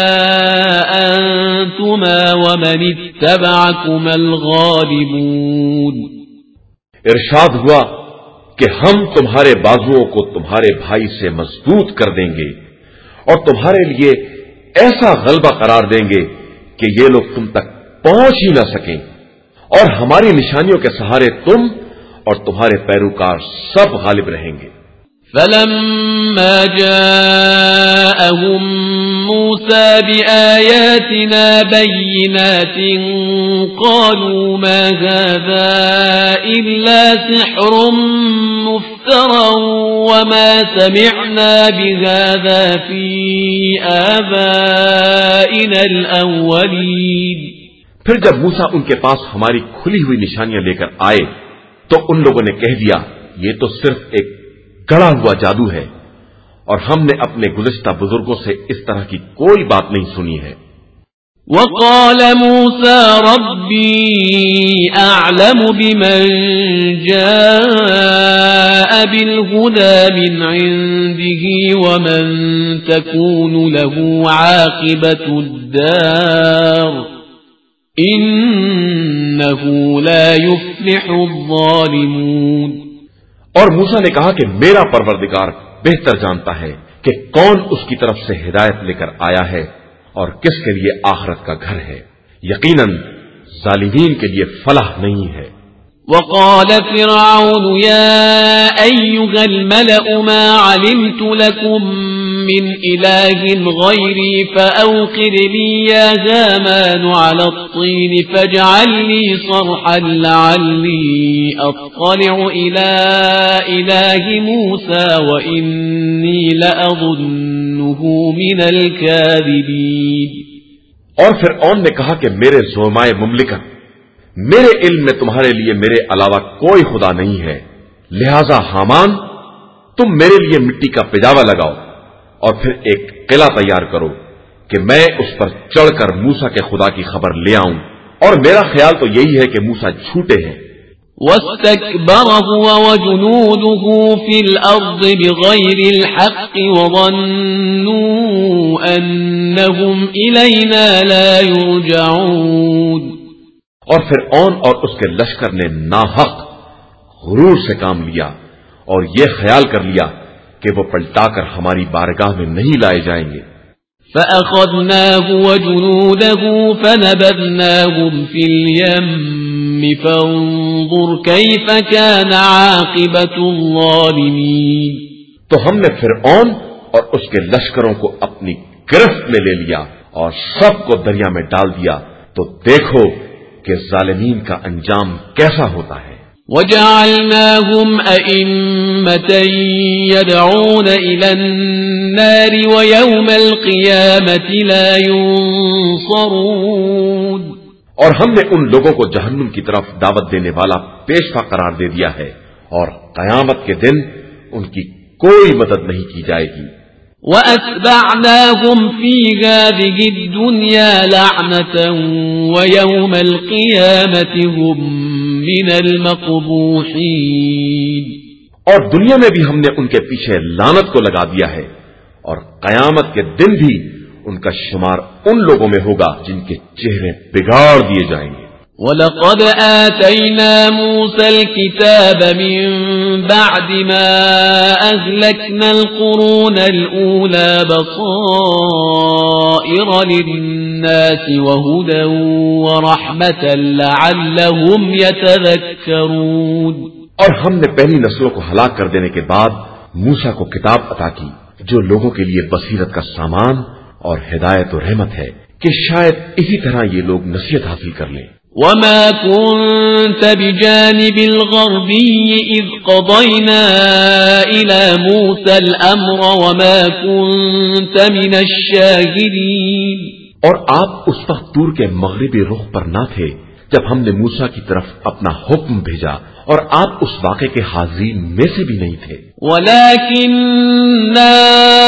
B: أنتما ومن اتبعكما الغالبون.
A: ارشاد ہوا کہ ہم تمہارے بازوؤں کو تمہارے بھائی سے مضبوط کر دیں گے اور تمہارے لیے ایسا غلبہ قرار دیں گے کہ یہ لوگ تم تک پہنچ ہی نہ سکیں، اور ہماری نشانیوں کے سہارے تم اور تمہارے پیروکار سب غالب رہیں گے.
B: فلما جاءهم موسى بآياتنا بينات قالوا ما هذا إلا سحر مفترى وما سمعنا بهذا في آبائنا الأولين.
A: پھر جب موسیٰ ان کے پاس ہماری کھلی ہوئی نشانیاں لے کر آئے تو ان لوگوں نے کہہ دیا یہ تو صرف ایک گڑا ہوا جادو ہے، اور ہم نے اپنے گزشتہ بزرگوں سے اس طرح کی کوئی بات نہیں سنی ہے.
B: وقال موسى ربي أعلم بمن جاء بالهدى من عنده ومن تكون له عاقبة الدار إنه لا يفلح الظالمون.
A: اور موسیٰ نے کہا کہ میرا پروردگار بہتر جانتا ہے کہ کون اس کی طرف سے ہدایت لے کر آیا ہے اور کس کے لیے آخرت کا گھر ہے. یقیناً ظالمین کے لیے فلاح نہیں ہے.
B: وقال فرعون يا أيها الملأ ما علمت لكم من إله غيري فأوقد لي يا هامان على الطين فاجعل لي صرحا لعلي أطلع إلى إله موسى وإني لأظنه من الكاذبين.
A: اور فرعون نے کہا کہ میرے زعمائے مملکت، میرے علم میں تمہارے لیے میرے علاوہ کوئی خدا نہیں ہے، لہذا حامان تم میرے لیے مٹی کا پجاوا لگاؤ اور پھر ایک قلعہ تیار کرو کہ میں اس پر چڑھ کر موسیٰ کے خدا کی خبر لے آؤں، اور میرا خیال تو یہی ہے کہ موسیٰ جھوٹے ہیں.
B: واستكبر هو وجنوده في الأرض بغير الحق وظنوا أنهم إلينا لا يرجعون.
A: اور فرعون اور اس کے لشکر نے ناحق غرور سے کام لیا اور یہ خیال کر لیا کہ وہ پلٹا کر ہماری بارگاہ میں نہیں لائے جائیں گے.
B: فأخذناه وجنوده فنبذناهم في اليم فانظر كيف كان عاقبة الظالمين.
A: تو ہم نے فرعون اور اس کے لشکروں کو اپنی گرفت میں لے لیا اور سب کو دریا میں ڈال دیا، تو دیکھو کہ ظالمین کا انجام کیسا ہوتا ہے.
B: وَجَعَلْنَاهُمْ أَئِمَّةً يَدْعُونَ إِلَى النَّارِ وَيَوْمَ الْقِيَامَةِ لَا يُنصَرُونَ.
A: اور ہم نے ان لوگوں کو جہنم کی طرف دعوت دینے والا پیشوا قرار دے دیا ہے، اور قیامت کے دن ان کی کوئی مدد نہیں کی جائے گی.
B: وَأَتْبَعْنَاهُمْ فِي هَذِهِ الدُّنْيَا لَعْنَةً وَيَوْمَ الْقِيَامَةِ هُمْ مِنَ الْمَقْبُوحِينَ.
A: اور دنیا میں بھی ہم نے ان کے پیچھے لعنت کو لگا دیا ہے، اور قیامت کے دن بھی ان کا شمار ان لوگوں میں ہوگا جن کے چہرے بگاڑ دیے جائیں گے.
B: وَلَقَدْ آتَيْنَا مُوسَى الْكِتَابَ مِنْ بَعْدِ مَا أَهْلَكْنَا الْقُرُونَ الْأُولَى بَصَائِرَ لِلنَّاسِ وَهُدًى وَرَحْمَةً لَعَلَّهُمْ يَتَذَكَّرُونَ.
A: اور ہم نے پہلی نسلوں کو ہلاک کر دینے کے بعد موسیٰ کو کتاب عطا کی جو لوگوں کے لیے بصیرت کا سامان اور ہدایت و رحمت ہے کہ شاید اسی طرح یہ لوگ نصیحت حاصل کر لیں.
B: وَمَا كُنْتَ بِجَانِبِ الْغَرْبِيِّ إِذْ قَضَيْنَا إِلَى مُوسَى الْأَمْرَ وَمَا كُنْتَ مِنَ الشَّاهِدِينَ.
A: اور آپ اس وقت طور کے مغربی رخ پر نہ تھے جب ہم نے موسیٰ کی طرف اپنا حکم بھیجا، اور آپ اس واقعے کے حاضرین میں سے بھی نہیں تھے.
B: وَلَكِنَّا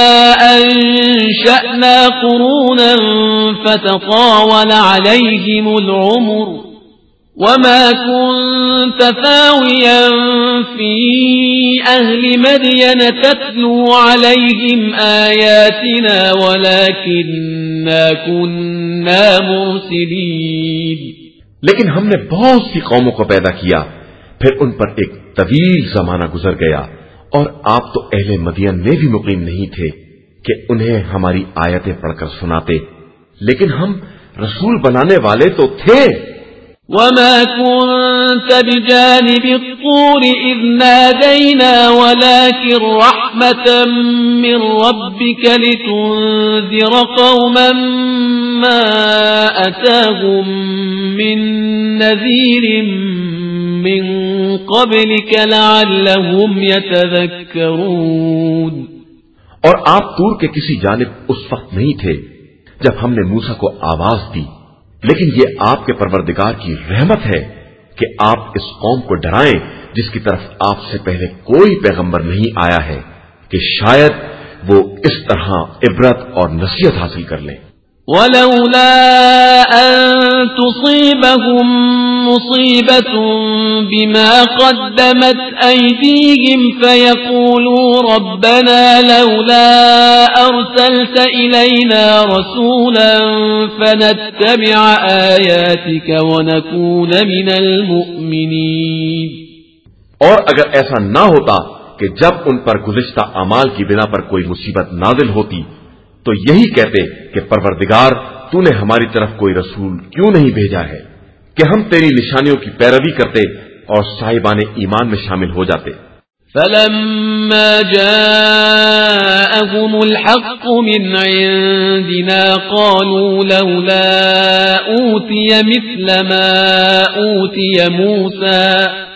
B: أَنشَأْنَا قُرُونًا فَتَطَاوَلَ عَلَيْهِمُ الْعُمُرُ وَمَا كُنْتَ ثَاوِيًا فِي أَهْلِ مَدْيَنَ تَتْلُو عَلَيْهِمْ آيَاتِنَا وَلَكِنَّا كُنَّا مُرْسِلِينَ.
A: لیکن ہم نے بہت سی قوموں کو پیدا کیا، پھر ان پر ایک طویل زمانہ گزر گیا، اور آپ تو اہل مدین میں بھی مقیم نہیں تھے کہ انہیں ہماری آیتیں پڑھ کر سناتے، لیکن ہم رسول بنانے والے تو تھے.
B: وَمَا كُنْتَ بِجَانِبِ الطُّورِ إِذْ نَادَيْنَا وَلَكِنْ رَحْمَةً مِّن رَّبِّكَ لِتُنذِرَ قَوْمًا مَّا أَتَاهُم مِّن نَّذِيرٍ مِّن قَبْلِكَ لَعَلَّهُمْ يَتَذَكَّرُونَ.
A: اور آپ طور کے کسی جانب اس وقت نہیں تھے جب ہم نے موسیٰ کو آواز دی، لیکن یہ آپ کے پروردگار کی رحمت ہے کہ آپ اس قوم کو ڈرائیں جس کی طرف آپ سے پہلے کوئی پیغمبر نہیں آیا ہے، کہ شاید وہ اس طرح عبرت اور نصیحت حاصل کر لیں.
B: وَلَوْلَا أَن تُصِيبَهُم مُّصِيبَةٌ بِمَا قَدَّمَتْ أَيْدِيهِمْ فَيَقُولُوا رَبَّنَا لَوْلَا أَرْسَلْتَ إِلَيْنَا رَسُولًا فَنَتَّبِعَ آيَاتِكَ وَنَكُونَ مِنَ الْمُؤْمِنِينَ.
A: اور اگر ایسا نہ ہوتا کہ جب ان پر گزشتہ اعمال کی بنا پر کوئی مصیبت نازل ہوتی تو یہی کہتے کہ پروردگار تو نے ہماری طرف کوئی رسول کیوں نہیں بھیجا ہے کہ ہم تیری نشانیوں کی پیروی کرتے اور صاحبان ایمان میں شامل ہو جاتے.
B: فَلَمَّا جَاءَهُمُ الْحَقُّ مِنْ عِنْدِنَا قَالُوا لَوْلَا أُوتِيَ مِثْلَ مَا أُوتِيَ مُوسَى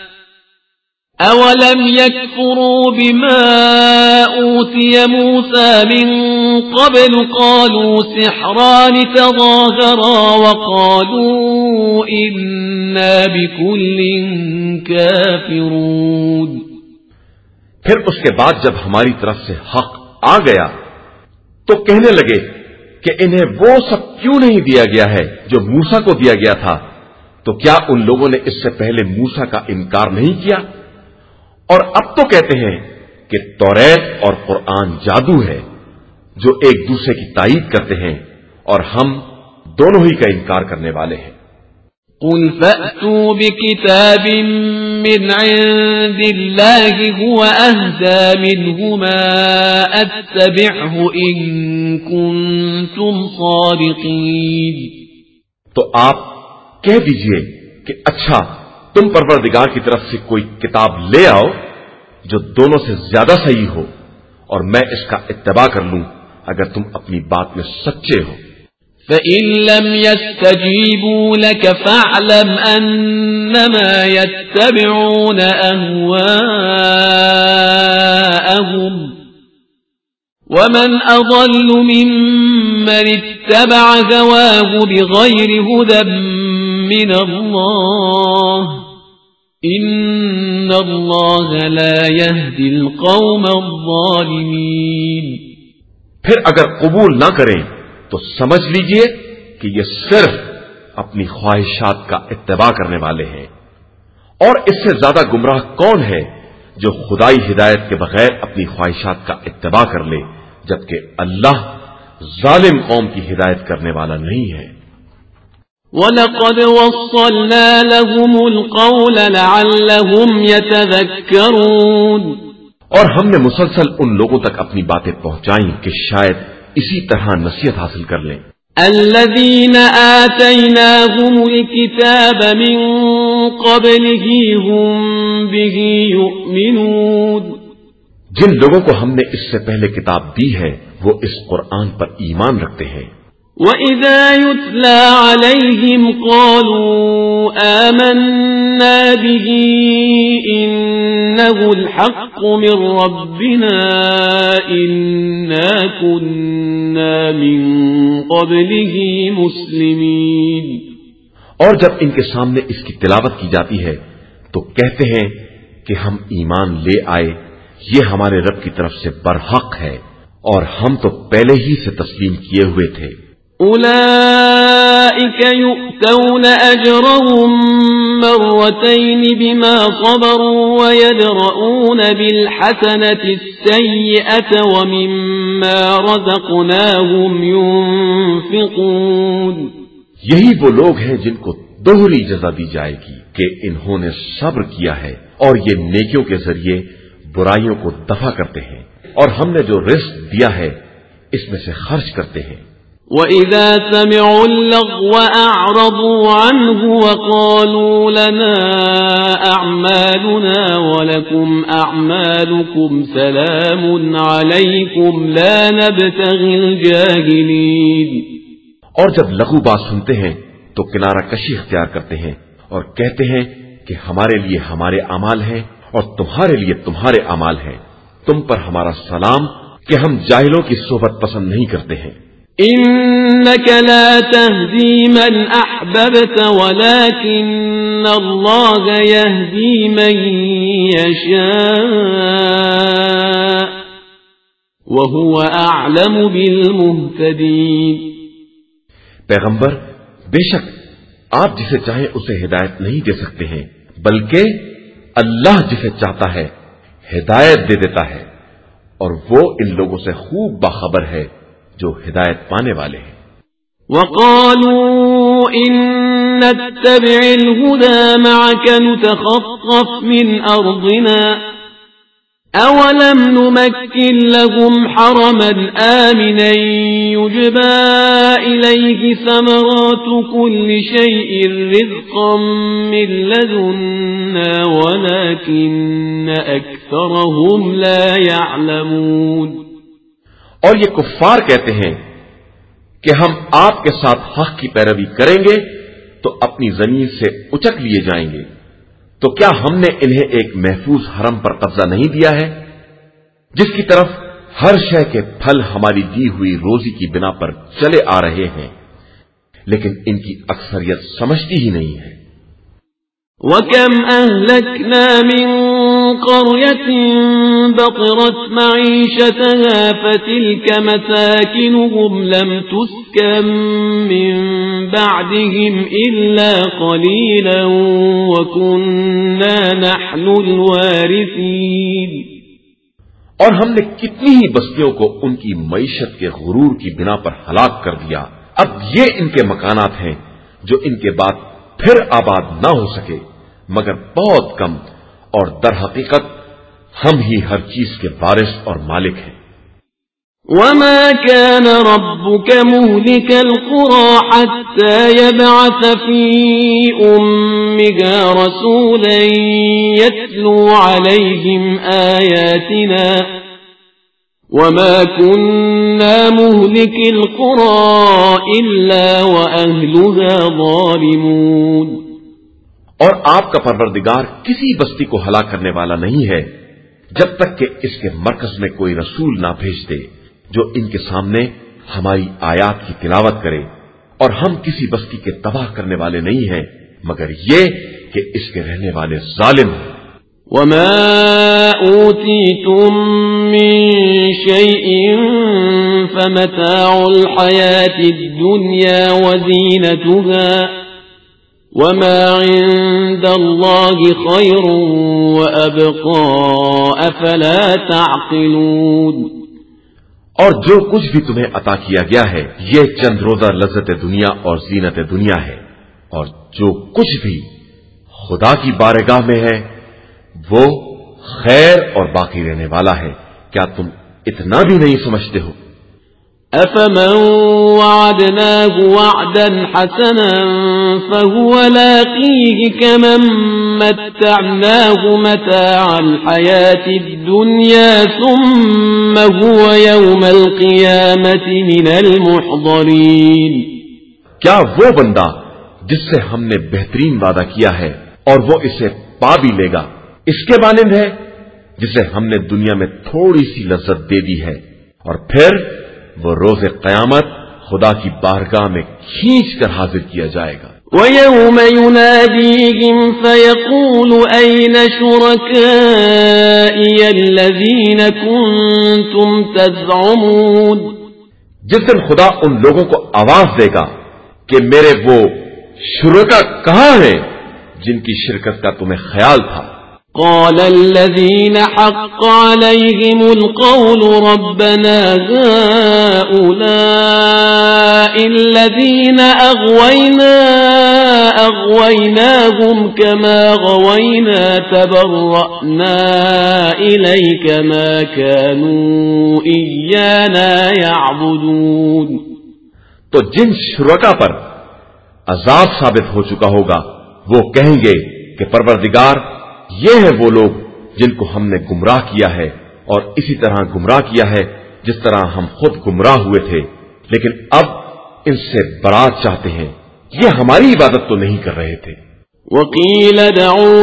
B: أَوَلَمْ يَكْفُرُوا بِمَا أُوتِيَ مُوسَى مِنْ قَبْلُ قَالُوا سِحْرَانِ تَظَاهَرَا وَقَالُوا إِنَّا بِكُلٍّ كَافِرُونَ.
A: پھر اس کے بعد جب ہماری طرف سے حق آ گیا تو کہنے لگے کہ انہیں وہ سب کیوں نہیں دیا گیا ہے جو موسیٰ کو دیا گیا تھا، تو کیا ان لوگوں نے اس سے پہلے موسیٰ کا انکار نہیں کیا؟ اور اب تو کہتے ہیں کہ توریت اور قرآن جادو ہے جو ایک دوسرے کی تائید کرتے ہیں، اور ہم دونوں ہی کا انکار کرنے والے ہیں.
B: قل فأتوا بكتاب من عند الله هو أهدى منهما أتبعه إن كنتم صادقين.
A: تو آپ کہہ دیجئے کہ اچھا تم پروردگار کی طرف سے کوئی کتاب لے آؤ جو دونوں سے زیادہ صحیح ہو اور میں اس کا اتباع کر لوں اگر تم اپنی بات میں سچے ہو.
B: فَإِن لَّمْ يَسْتَجِيبُوا لَكَ فَاعْلَمْ أَنَّمَا يَتَّبِعُونَ أَهْوَاءَهُمْ وَمَنْ أَضَلُّ مِمَّنِ اتَّبَعَ هَوَاهُ بِغَيْرِ هُدًى مِّنَ اللَّهِ إِنَّ اللَّهَ لَا يَهْدِي الْقَوْمَ الظَّالِمِينَ.
A: پھر اگر قبول نہ کریں تو سمجھ لیجئے کہ یہ صرف اپنی خواہشات کا اتباع کرنے والے ہیں، اور اس سے زیادہ گمراہ کون ہے جو خدائی ہدایت کے بغیر اپنی خواہشات کا اتباع کر لے، جبکہ اللہ ظالم قوم کی ہدایت کرنے والا نہیں ہے.
B: وَلَقَدْ وَصَّلْنَا لَهُمُ الْقَوْلَ لَعَلَّهُمْ يَتَذَكَّرُونَ.
A: اور ہم نے مسلسل ان لوگوں تک اپنی باتیں پہنچائیں کہ شاید اسی طرح نصیحت حاصل کر لیں.
B: الذين آتيناهم الكتاب من قبله هم به يؤمنون.
A: جن لوگوں کو ہم نے اس سے پہلے کتاب دی ہے وہ اس قرآن پر ایمان رکھتے ہیں.
B: وَإِذَا يُتْلَى عَلَيْهِمْ قَالُوا آمَنَّا بِهِ إِنَّهُ الْحَقُّ مِنْ رَبِّنَا إِنَّا كُنَّا مِنْ قَبْلِهِ مُسْلِمِينَ.
A: اور جب ان کے سامنے اس کی تلاوت کی جاتی ہے تو کہتے ہیں کہ ہم ایمان لے آئے، یہ ہمارے رب کی طرف سے برحق ہے اور ہم تو پہلے ہی سے تسلیم کیے ہوئے تھے.
B: أولئك يؤتون أجرهم مرتين بما صبروا ويدرؤون بالحسنة السيئة ومما رزقناهم ينفقون.
A: یہی وہ لوگ ہیں جن کو دوہری جزا دی جائے گی کہ انہوں نے صبر کیا ہے اور یہ نیکیوں کے ذریعے برائیوں کو دفع کرتے ہیں، اور ہم نے جو رزق دیا ہے اس میں سے خرچ کرتے ہیں.
B: وَإِذَا سَمِعُوا اللَّغْوَ أَعْرَضُوا عَنْهُ وَقَالُوا لَنَا أَعْمَالُنَا وَلَكُمْ أَعْمَالُكُمْ سَلَامٌ عَلَيْكُمْ لَا نَبْتَغِي الْجَاهِلِينَ.
A: اور جب لغو بات سنتے ہیں تو کنارہ کشی اختیار کرتے ہیں اور کہتے ہیں کہ ہمارے لیے ہمارے اعمال ہیں اور تمہارے لیے تمہارے اعمال ہیں، تم پر ہمارا سلام کہ ہم جاہلوں کی صحبت پسند نہیں کرتے ہیں.
B: إنك لا تهدي من أحببت ولكن الله يهدي من يشاء وهو أعلم بالمهتدين.
A: پیغمبر بے شک آپ جسے چاہیں اسے ہدایت نہیں دے سکتے ہیں، بلکہ اللہ جسے چاہتا ہے ہدایت دے دیتا ہے، اور وہ ان لوگوں سے خوب باخبر ہے جو ہدایت پانے والے ہیں.
B: وَقَالُوا إِن نَّتَّبِعِ الْهُدَى مَعَكَ نُتَخَطَّفْ مِنْ أَرْضِنَا أَوَلَمْ نُمَكِّنْ لَهُمْ حَرَمًا آمِنًا يُجْبَى إِلَيْهِ ثَمَرَاتُ كُلِّ شَيْءٍ رِزْقًا مِّن لَّدُنَّا وَلَكِنَّ أَكْثَرَهُمْ لَا يَعْلَمُونَ.
A: اور یہ کفار کہتے ہیں کہ ہم آپ کے ساتھ حق کی پیروی کریں گے تو اپنی زمین سے اچک لیے جائیں گے، تو کیا ہم نے انہیں ایک محفوظ حرم پر قبضہ نہیں دیا ہے جس کی طرف ہر شے کے پھل ہماری دی ہوئی روزی کی بنا پر چلے آ رہے ہیں، لیکن ان کی اکثریت سمجھتی ہی نہیں ہے.
B: وَكَمْ أَهْلَكْنَا مِنْ قَرْيَةٍ بَطِرَتْ مَعِيشَتَهَا فَتِلْكَ مَسَاكِنُهُمْ لَمْ تُسْكَنْ مِنْ بَعْدِهِمْ إِلَّا قَلِيلًا وَكُنَّا نَحْنُ الْوَارِثِينَ.
A: اور ہم نے کتنی ہی بستیوں کو ان کی معیشت کے غرور کی بنا پر ہلاک کر دیا. اب یہ ان کے مکانات ہیں جو ان کے بعد پھر آباد نہ ہو سکے مگر بہت کم، اور در حقیقت ہم ہی ہر چیز کے وارث اور مالک ہیں۔
B: وما كان ربك مهلك القرى حتى يبعث في أمها رسولا يتلو عليهم آياتنا وما كنا مهلك القرى إلا وأهلها ظالمون۔
A: اور آپ کا پروردگار کسی بستی کو ہلاک کرنے والا نہیں ہے جب تک کہ اس کے مرکز میں کوئی رسول نہ بھیج دے جو ان کے سامنے ہماری آیات کی تلاوت کرے، اور ہم کسی بستی کے تباہ کرنے والے نہیں ہیں مگر یہ کہ اس کے رہنے والے ظالم ہیں۔
B: وما أوتيتم من شيء فمتاع الحياة الدنيا وزينتها وما عند الله خير وأبقى أفلا تعقلون۔
A: اور جو کچھ بھی تمہیں عطا کیا گیا ہے یہ چند روزہ لذت دنیا اور زینت دنیا ہے، اور جو کچھ بھی خدا کی بارگاہ میں ہے وہ خیر اور باقی رہنے والا ہے۔ کیا تم اتنا بھی نہیں سمجھتے ہو؟
B: أفمن وعدناه وعدا حسنا فهو لاقيه كمن متعناه متاع الحياة الدنيا ثم هو يوم القيامة من المحضرين۔
A: کیا وہ بندہ جس سے ہم نے بہترین وعدہ کیا ہے اور وہ اسے پا بھی لے گا اس کے مانند ہے جسے ہم نے دنیا میں تھوڑی سی لذت دے دی ہے اور پھر وہ روز قیامت خدا کی بارگاہ میں کھینچ کر حاضر کیا جائے گا۔
B: وَيَوْمَ يُنَادِيهِمْ فَيَقُولُ أَيْنَ شُرَكَائِيَ الَّذِينَ كُنتُمْ تَزْعُمُونَ۔
A: جس دن خدا ان لوگوں کو آواز دے گا کہ میرے وہ شرکا کہاں ہیں جن کی شرکت کا تمہیں خیال تھا۔
B: قال الذين حق عليهم القول ربنا هؤلاء الذين أغويناهم كما غوينا تبرأنا إليك ما كانوا إيانا يعبدون۔
A: تو جن شرکا پر عذاب ثابت ہو چکا ہوگا وہ کہیں گے کہ پروردگار یہ ہیں وہ لوگ جن کو ہم نے گمراہ کیا ہے اور اسی طرح گمراہ کیا ہے جس طرح ہم خود گمراہ ہوئے تھے، لیکن اب ان سے برات چاہتے ہیں، یہ ہماری عبادت تو نہیں کر رہے تھے۔
B: وَقِيلَ دَعُوا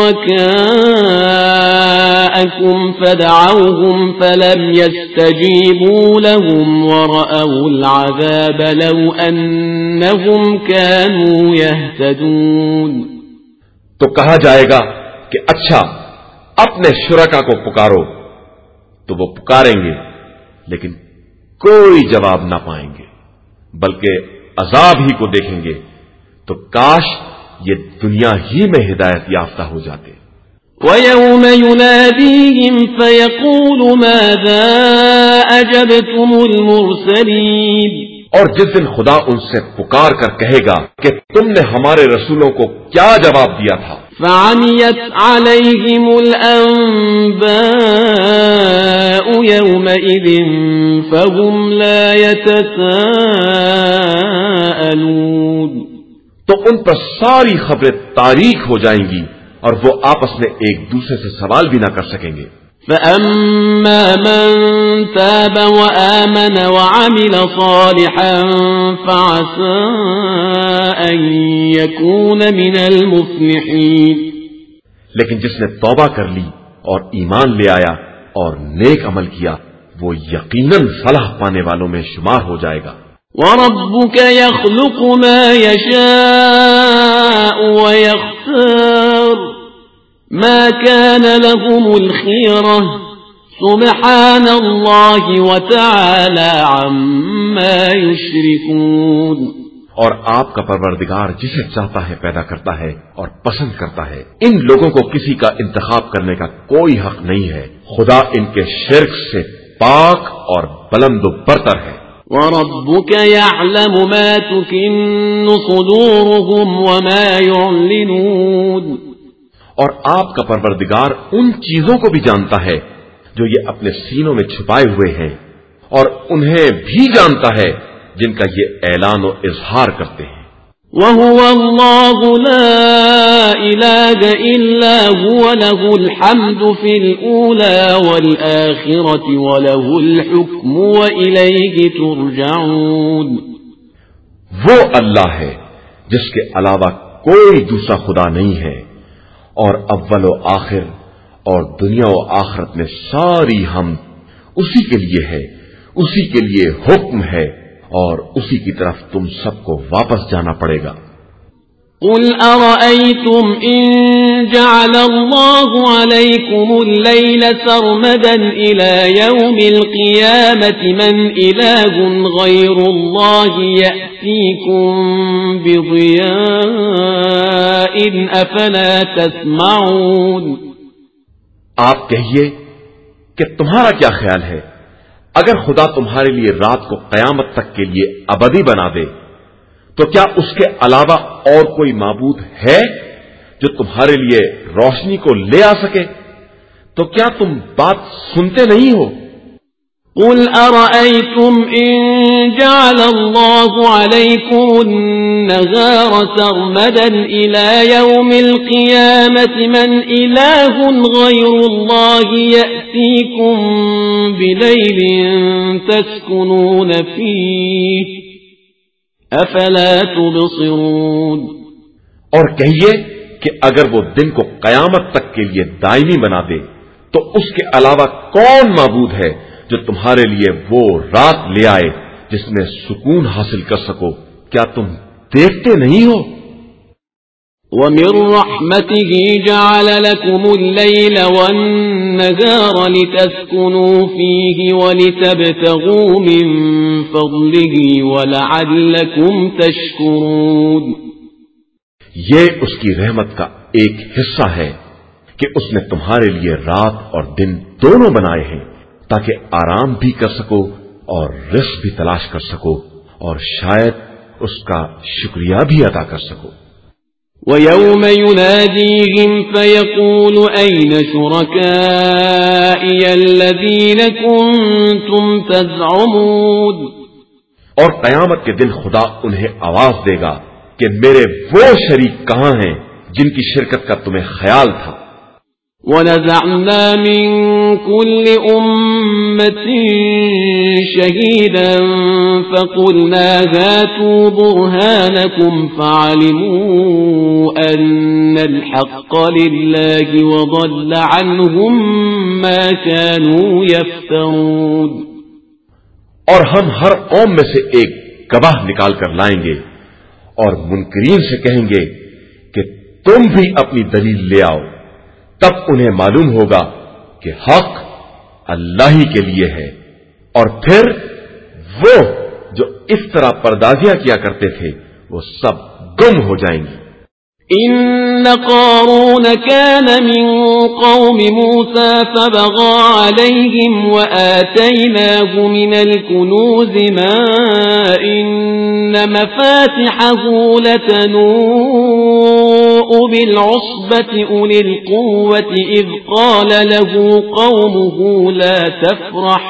B: شُرَكَاءَكُمْ فَدَعَوْهُمْ فَلَمْ يَسْتَجِيبُوا لَهُمْ وَرَأَوُا الْعَذَابَ لَوْ أَنَّهُمْ كَانُوا يَهْتَدُونَ۔
A: تو کہا جائے گا کہ اچھا اپنے شرکا کو پکارو، تو وہ پکاریں گے لیکن کوئی جواب نہ پائیں گے بلکہ عذاب ہی کو دیکھیں گے، تو کاش یہ دنیا ہی میں ہدایت یافتہ ہو جاتے۔
B: وَيَوْمَ يُنَادِيهِمْ فَيَقُولُ مَاذَا أَجَبْتُمُ الْمُرْسَلِينَ۔ اور جس دن خدا ان سے پکار کر کہے گا کہ تم نے ہمارے رسولوں کو کیا جواب دیا تھا۔ فَعَمِيَتْ عَلَيْهِمُ الْأَنبَاءُ يَوْمَئِذٍ فَهُمْ لَا يَتَسَاءَلُونَ۔
A: تو ان پر ساری خبریں تاریک ہو جائیں گی اور وہ آپس میں ایک دوسرے سے سوال بھی نہ کر سکیں گے۔
B: فَأَمَّا مَن تَابَ وَآمَنَ وَعَمِلَ صَالِحًا فَعَسَىٰ أَن يَكُونَ مِنَ الْمُفْلِحِينَ۔
A: لیکن جس نے توبہ کر لی اور ایمان لے آیا اور نیک عمل کیا وہ یقیناً فلاح پانے والوں میں شمار ہو جائے گا۔
B: وَرَبُّكَ يَخْلُقُ مَا يَشَاءُ وَيَخْتَارُ مَا كَانَ لَهُمُ الْخِيَرَةُ سُبْحَانَ اللَّهِ وَتَعَالَى عَمَّا يُشْرِكُونَ۔
A: اور آپ کا پروردگار جسے چاہتا ہے پیدا کرتا ہے اور پسند کرتا ہے، ان لوگوں کو کسی کا انتخاب کرنے کا کوئی حق نہیں ہے، خدا ان کے شرک سے پاک اور بلند و برتر ہے۔
B: وَرَبُّكَ يَعْلَمُ مَا تُكِنُّ صُدُورُهُمْ وَمَا يُعْلِنُونَ،
A: اور آپ کا پروردگار ان چیزوں کو بھی جانتا ہے جو یہ اپنے سینوں میں چھپائے ہوئے ہیں، اور انہیں بھی جانتا ہے جن کا یہ اعلان و اظہار کرتے ہیں۔
B: وَهُوَ اللَّهُ لَا إِلَٰهَ إِلَّا هُوَ لَهُ الْحَمْدُ فِي الْأُولَى وَالْآخِرَةِ وَلَهُ الْحُكْمُ وَإِلَيْهِ تُرْجَعُونَ۔
A: وہ اللہ ہے جس کے علاوہ کوئی دوسرا خدا نہیں ہے، اور اول و آخر اور دنیا و آخرت میں ساری حمد اسی کے لیے ہے، اسی کے لیے حکم ہے، اور اسی کی طرف تم سب کو واپس جانا پڑے گا۔
B: قُلْ أَرَأَيْتُمْ إِن جَعَلَ اللَّهُ عَلَيْكُمُ اللَّيْلَ سَرْمَدًا إِلَى يَوْمِ الْقِيَامَةِ مَنْ إِلَٰهٌ غَيْرُ اللَّهِ يَأْتِيكُمْ بِضِيَاءٍ أَفَلَا تَسْمَعُونَ۔
A: آپ کہیے کہ تمہارا کیا خیال ہے، اگر خدا تمہارے لیے رات کو قیامت تک کے لیے ابدی بنا دے تو کیا اس کے علاوہ اور کوئی معبود ہے جو تمہارے لیے روشنی کو لے آ سکے؟ تو کیا تم بات سنتے نہیں ہو؟
B: قُلْ أَرَأَيْتُمْ إِن جَعَلَ اللَّهُ عَلَيْكُمُ النَّهَارَ سَرْمَدًا إِلَى يَوْمِ الْقِيَامَةِ مَنْ إِلَٰهٌ غَيْرُ اللَّهِ يَأْتِيكُمْ بِلَيْلٍ تَسْكُنُونَ فِيهِ أَفَلَا تُبْصِرُونَ۔
A: اور کہیے کہ اگر وہ دن کو قیامت تک کے لیے دائمی بنا دے تو اس کے علاوہ کون معبود ہے جو تمہارے لیے وہ رات لے آئے جس میں سکون حاصل کر سکو؟ کیا تم دیکھتے نہیں ہو؟
B: وَمِن رَّحْمَتِهِ جَعَلَ لَكُمُ اللَّيْلَ وَالنَّهَارَ لِتَسْكُنُوا فِيهِ وَلِتَبْتَغُوا مِن فَضْلِهِ وَلَعَلَّكُمْ تَشْكُرُونَ۔
A: یہ اس کی رحمت کا ایک حصہ ہے کہ اس نے تمہارے لیے رات اور دن دونوں بنائے ہیں تاکہ آرام بھی کر سکو اور رزق بھی تلاش کر سکو، اور شاید اس کا شکریہ بھی ادا کر سکو۔
B: وَيَوْمَ يُنَادِيهِمْ فَيَقُولُ أَيْنَ شُرَكَائِيَ الَّذِينَ كُنتُمْ تَزْعُمُونَ۔
A: اور قیامت کے دن خدا انہیں آواز دے گا کہ میرے وہ شریک کہاں ہیں جن کی شرکت کا تمہیں خیال تھا۔
B: وَنَزَعْنَا مِن كُلِّ أُمَّةٍ شَهِيدًا فَقُلْنَا هَاتُوا بُرْهَانَكُمْ فَعَلِمُوا أَنَّ الْحَقَّ لِلَّهِ وَضَلَّ عَنْهُمْ مَا كَانُوا يَفْتَرُونَ۔
A: اور ہم ہر قوم میں سے ایک گواہ نکال کر لائیں گے اور منکرین سے کہیں گے کہ تم بھی اپنی دلیل لے آؤ، تب انہیں معلوم ہوگا کہ حق اللہ ہی کے لیے ہے، اور پھر وہ جو اس طرح پردازیاں کیا کرتے تھے وہ سب گم ہو جائیں گی۔
B: إن قارون كان من قوم موسى فبغى عليهم وآتيناه من الكنوز ما إن مفاتحه لتنوء بالعصبة أولي القوة إذ قال له قومه لا تفرح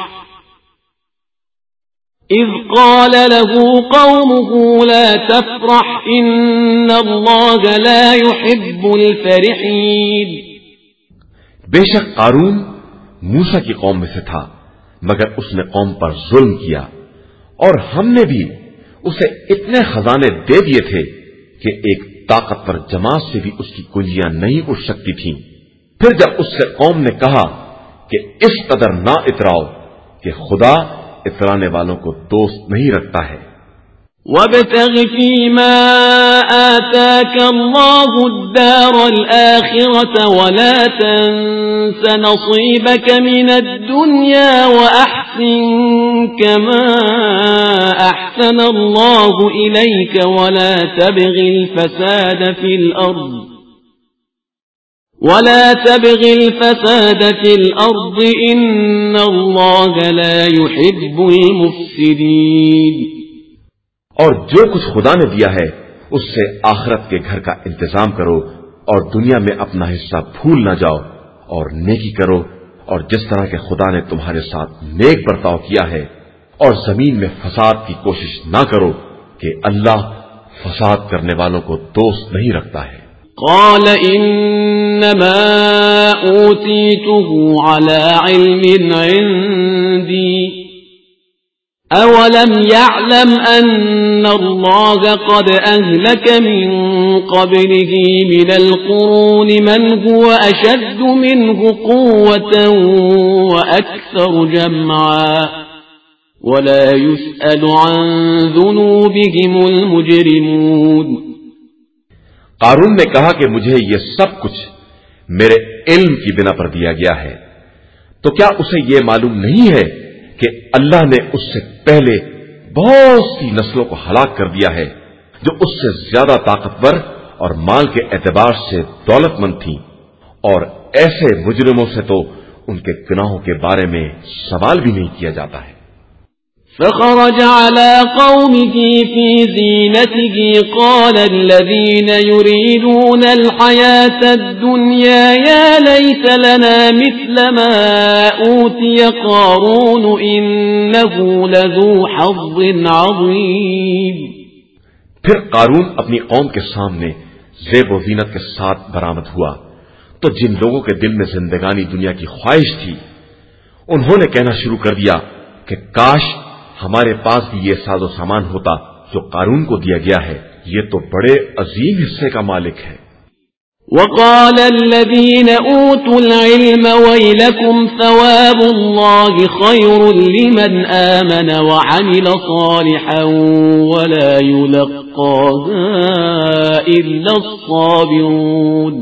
B: إن الله لا يحب الفرحين۔
A: بے شک قارون موسیٰ کی قوم میں سے تھا، مگر اس نے قوم پر ظلم کیا، اور ہم نے بھی اسے اتنے خزانے دے دیے تھے کہ ایک طاقتور جماعت سے بھی اس کی کنجیاں نہیں اٹھ سکتی تھیں۔ پھر جب اس سے قوم نے کہا کہ اس قدر نہ اتراؤ کہ خدا اترانے والوں کو دوست نہیں رکھتا ہے۔
B: وَابْتَغِ فِيمَا آتَاكَ اللَّهُ الدَّارَ الْآخِرَةَ وَلَا تَنسَ نَصِيبَكَ مِنَ الدُّنْيَا وَأَحْسِن كَمَا أَحْسَنَ اللَّهُ إِلَيْكَ وَلَا تَبْغِ الْفَسَادَ فِي الْأَرْضِ ولا تبغ الفساد في الأرض إن الله لا يحب المفسدين.
A: اور جو کچھ خدا نے دیا ہے اس سے آخرت کے گھر کا انتظام کرو اور دنیا میں اپنا حصہ بھول نہ جاؤ اور نیکی کرو، اور جس طرح کے خدا نے تمہارے ساتھ نیک برتاؤ کیا ہے، اور زمین میں فساد کی کوشش نہ کرو کہ اللہ فساد کرنے والوں کو دوست نہیں رکھتا ہے.
B: قال انما اوتیته على علم عندي اولم يعلم ان الله قد اهلك من قبله من القرون من هو اشد منه قوة واكثر جمعا ولا يسأل عن ذنوبهم المجرمون.
A: قارون نے کہا کہ مجھے یہ سب کچھ میرے علم کی بنا پر دیا گیا ہے، تو کیا اسے یہ معلوم نہیں ہے کہ اللہ نے اس سے پہلے بہت سی نسلوں کو ہلاک کر دیا ہے جو اس سے زیادہ طاقتور اور مال کے اعتبار سے دولت مند تھیں، اور ایسے مجرموں سے تو ان کے گناہوں کے بارے میں سوال بھی نہیں کیا جاتا ہے.
B: فخرج على قومه في زينته قال الذين يريدون الحياة الدنيا يا ليت لنا مثل ما أوتي قارون إنه لذو حظ عظيم.
A: پھر قارون اپنی قوم کے سامنے زیب و زینت کے ساتھ برآمد ہوا تو جن لوگوں کے دل میں زندگانی دنیا کی خواہش تھی انہوں نے کہنا شروع کر دیا کہ کاش ہمارے پاس بھی یہ ساز و سامان ہوتا جو قارون کو دیا گیا ہے، یہ تو بڑے عظیم حصے کا مالک ہے.
B: وقال الذين اوتوا العلم ويلكم ثواب الله خير لمن آمن وعمل صالحا ولا يلقاها إلا الصابرون.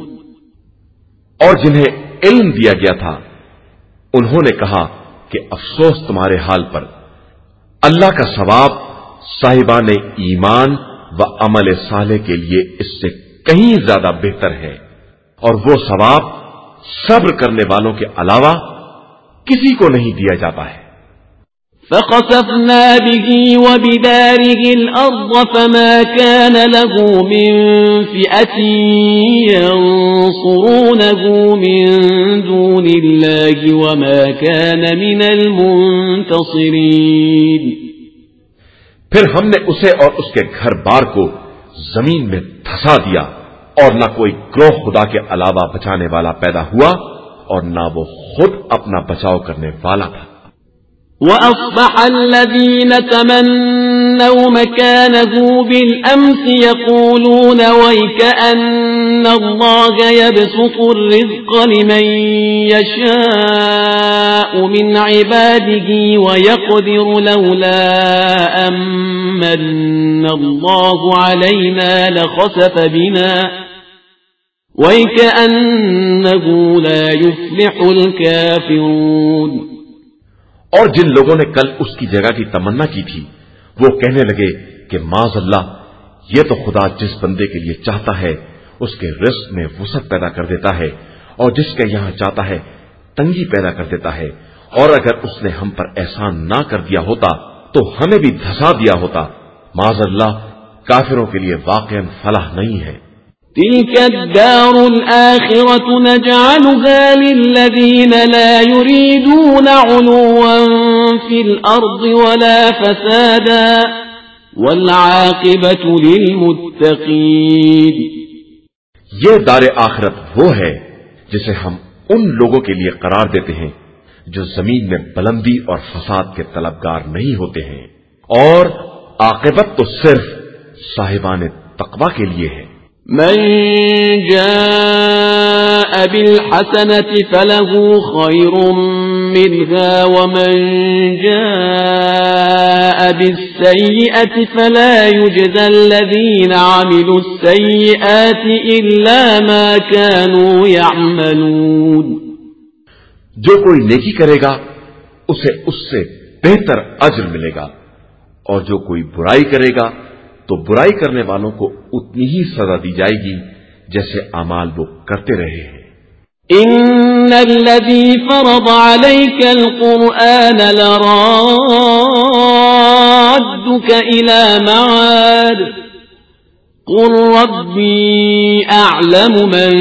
A: اور جنہیں علم دیا گیا تھا انہوں نے کہا کہ افسوس تمہارے حال پر، اللہ کا ثواب صاحبان ایمان و عمل صالح کے لیے اس سے کہیں زیادہ بہتر ہے، اور وہ ثواب صبر کرنے والوں کے علاوہ کسی کو نہیں دیا جاتا ہے.
B: فخسفنا به وبداره الأرض فما كان له من فئة ينصرونه من دون الله وما كان من المنتصرين.
A: پھر ہم نے اسے اور اس کے گھر بار کو زمین میں دھسا دیا، اور نہ کوئی گروہ خدا کے علاوہ بچانے والا پیدا ہوا، اور نہ وہ خود اپنا بچاؤ کرنے والا تھا.
B: وأصبح الذين تمنوا مكانه بالأمس يقولون ويكأن الله يبسط الرزق لمن يشاء من عباده ويقدر لولا أمن الله علينا لخسف بنا ويكأنه لا يفلح الكافرون.
A: اور جن لوگوں نے کل اس کی جگہ کی تمنا کی تھی وہ کہنے لگے کہ معاذ اللہ، یہ تو خدا جس بندے کے لیے چاہتا ہے اس کے رزق میں وسعت پیدا کر دیتا ہے، اور جس کے یہاں چاہتا ہے تنگی پیدا کر دیتا ہے، اور اگر اس نے ہم پر احسان نہ کر دیا ہوتا تو ہمیں بھی دھسا دیا ہوتا. معاذ اللہ، کافروں کے لیے واقعاً فلاح نہیں ہے.
B: تلك الدار الآخرة نجعلها للذين لا يريدون علوا في الأرض ولا فسادا والعاقبة للمتقين.
A: یہ دار آخرت وہ ہے جسے ہم ان لوگوں کے لیے قرار دیتے ہیں جو زمین میں بلندی اور فساد کے طلبگار نہیں ہوتے ہیں، اور عاقبت تو صرف صاحبان تقوی کے لیے ہے.
B: من جاء بالحسنة فله خير منها ومن جاء بالسيئة فلا يجزى الذين عملوا السيئات إلا ما كانوا يعملون.
A: جو کوئی نیکی کرے گا اسے اس سے بہتر اجر ملے گا، اور جو کوئی برائی کرے گا تو برائی کرنے والوں کو اتنی ہی سزا دی جائے گی جیسے اعمال وہ کرتے رہے ہیں.
B: إن الذي فرض عليك القرآن لرادك إلى معاد قل ربي أعلم من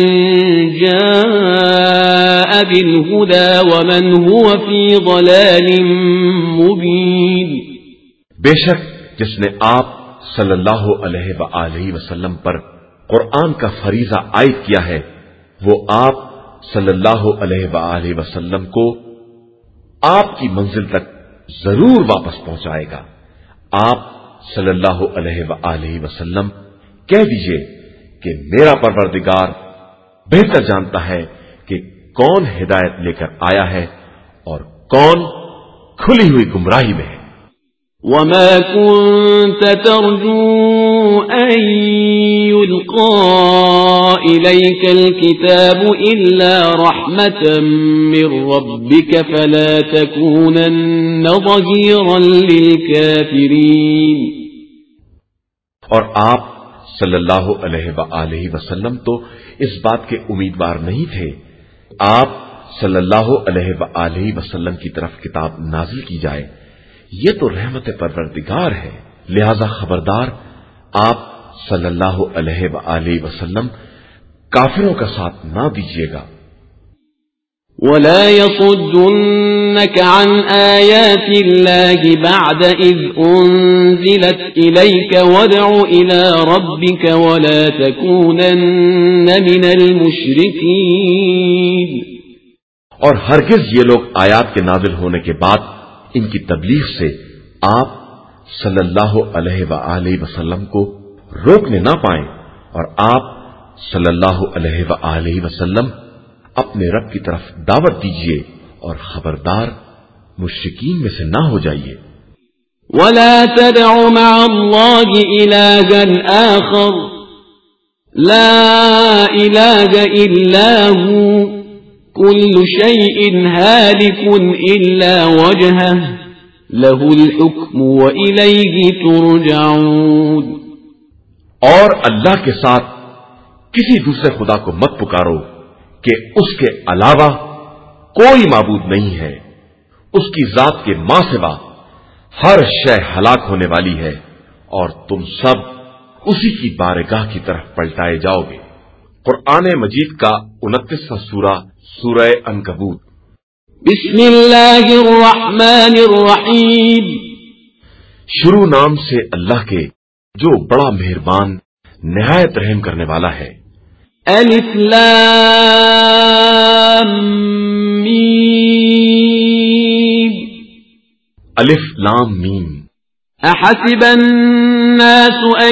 B: جاء بالهدى ومن هو في ضلال مبين.
A: بے شک جس نے آپ صلی اللہ علیہ وآلہ وسلم پر قرآن کا فریضہ عائد کیا ہے وہ آپ صلی اللہ علیہ وآلہ وسلم کو آپ کی منزل تک ضرور واپس پہنچائے گا. آپ صلی اللہ علیہ وآلہ وسلم کہہ دیجئے کہ میرا پروردگار بہتر جانتا ہے کہ کون ہدایت لے کر آیا ہے اور کون کھلی ہوئی گمراہی میں ہے.
B: وما كنت ترجو أن يلقى إليك الكتاب إلا رحمة من ربك فلا تكونن ظهيرا للكافرين.
A: اور آپ صلی اللہ علیہ وآلہ وسلم تو اس بات کے امیدوار نہیں تھے. آپ صلی اللہ علیہ وآلہ وسلم کی طرف کتاب نازل کی جائے یہ تو رحمت پروردگار ہے لہذا خبردار آپ صلی اللہ علیہ وآلہ وسلم کافروں کا ساتھ نہ دیجیے گا.
B: ولا يصدنك عن آيات الله بعد إذ أنزلت إليك وادع إلى ربك ولا تكونن من المشركين.
A: اور ہرگز یہ لوگ آیات کے نازل ہونے کے بعد ان کی تبلیغ سے آپ صلی اللہ علیہ وآلہ وسلم کو روکنے نہ پائیں اور آپ صلی اللہ علیہ وآلہ وسلم اپنے رب کی طرف دعوت دیجیے اور خبردار مشرکین میں سے نہ ہو جائیے.
B: ولا تدع مع الله إلها آخر لا إله إلا هو كل شيء هالك إلا وجهه له الحكم وإليه ترجعون.
A: اور اللہ کے ساتھ کسی دوسرے خدا کو مت پکارو کہ اس کے علاوہ کوئی معبود نہیں ہے. اس کی ذات کے ماں سوا ہر شے ہلاک ہونے والی ہے اور تم سب اسی کی بارگاہ کی طرف پلٹائے جاؤ گے. قرآن مجید کا 29واں سورہ سورہ عنکبوت.
B: بسم اللہ الرحمن الرحیم.
A: شروع نام سے اللہ کے جو بڑا مہربان نہایت رحم کرنے والا ہے.
B: الف لام میم.
A: الف لام میم.
B: احسب الناس ان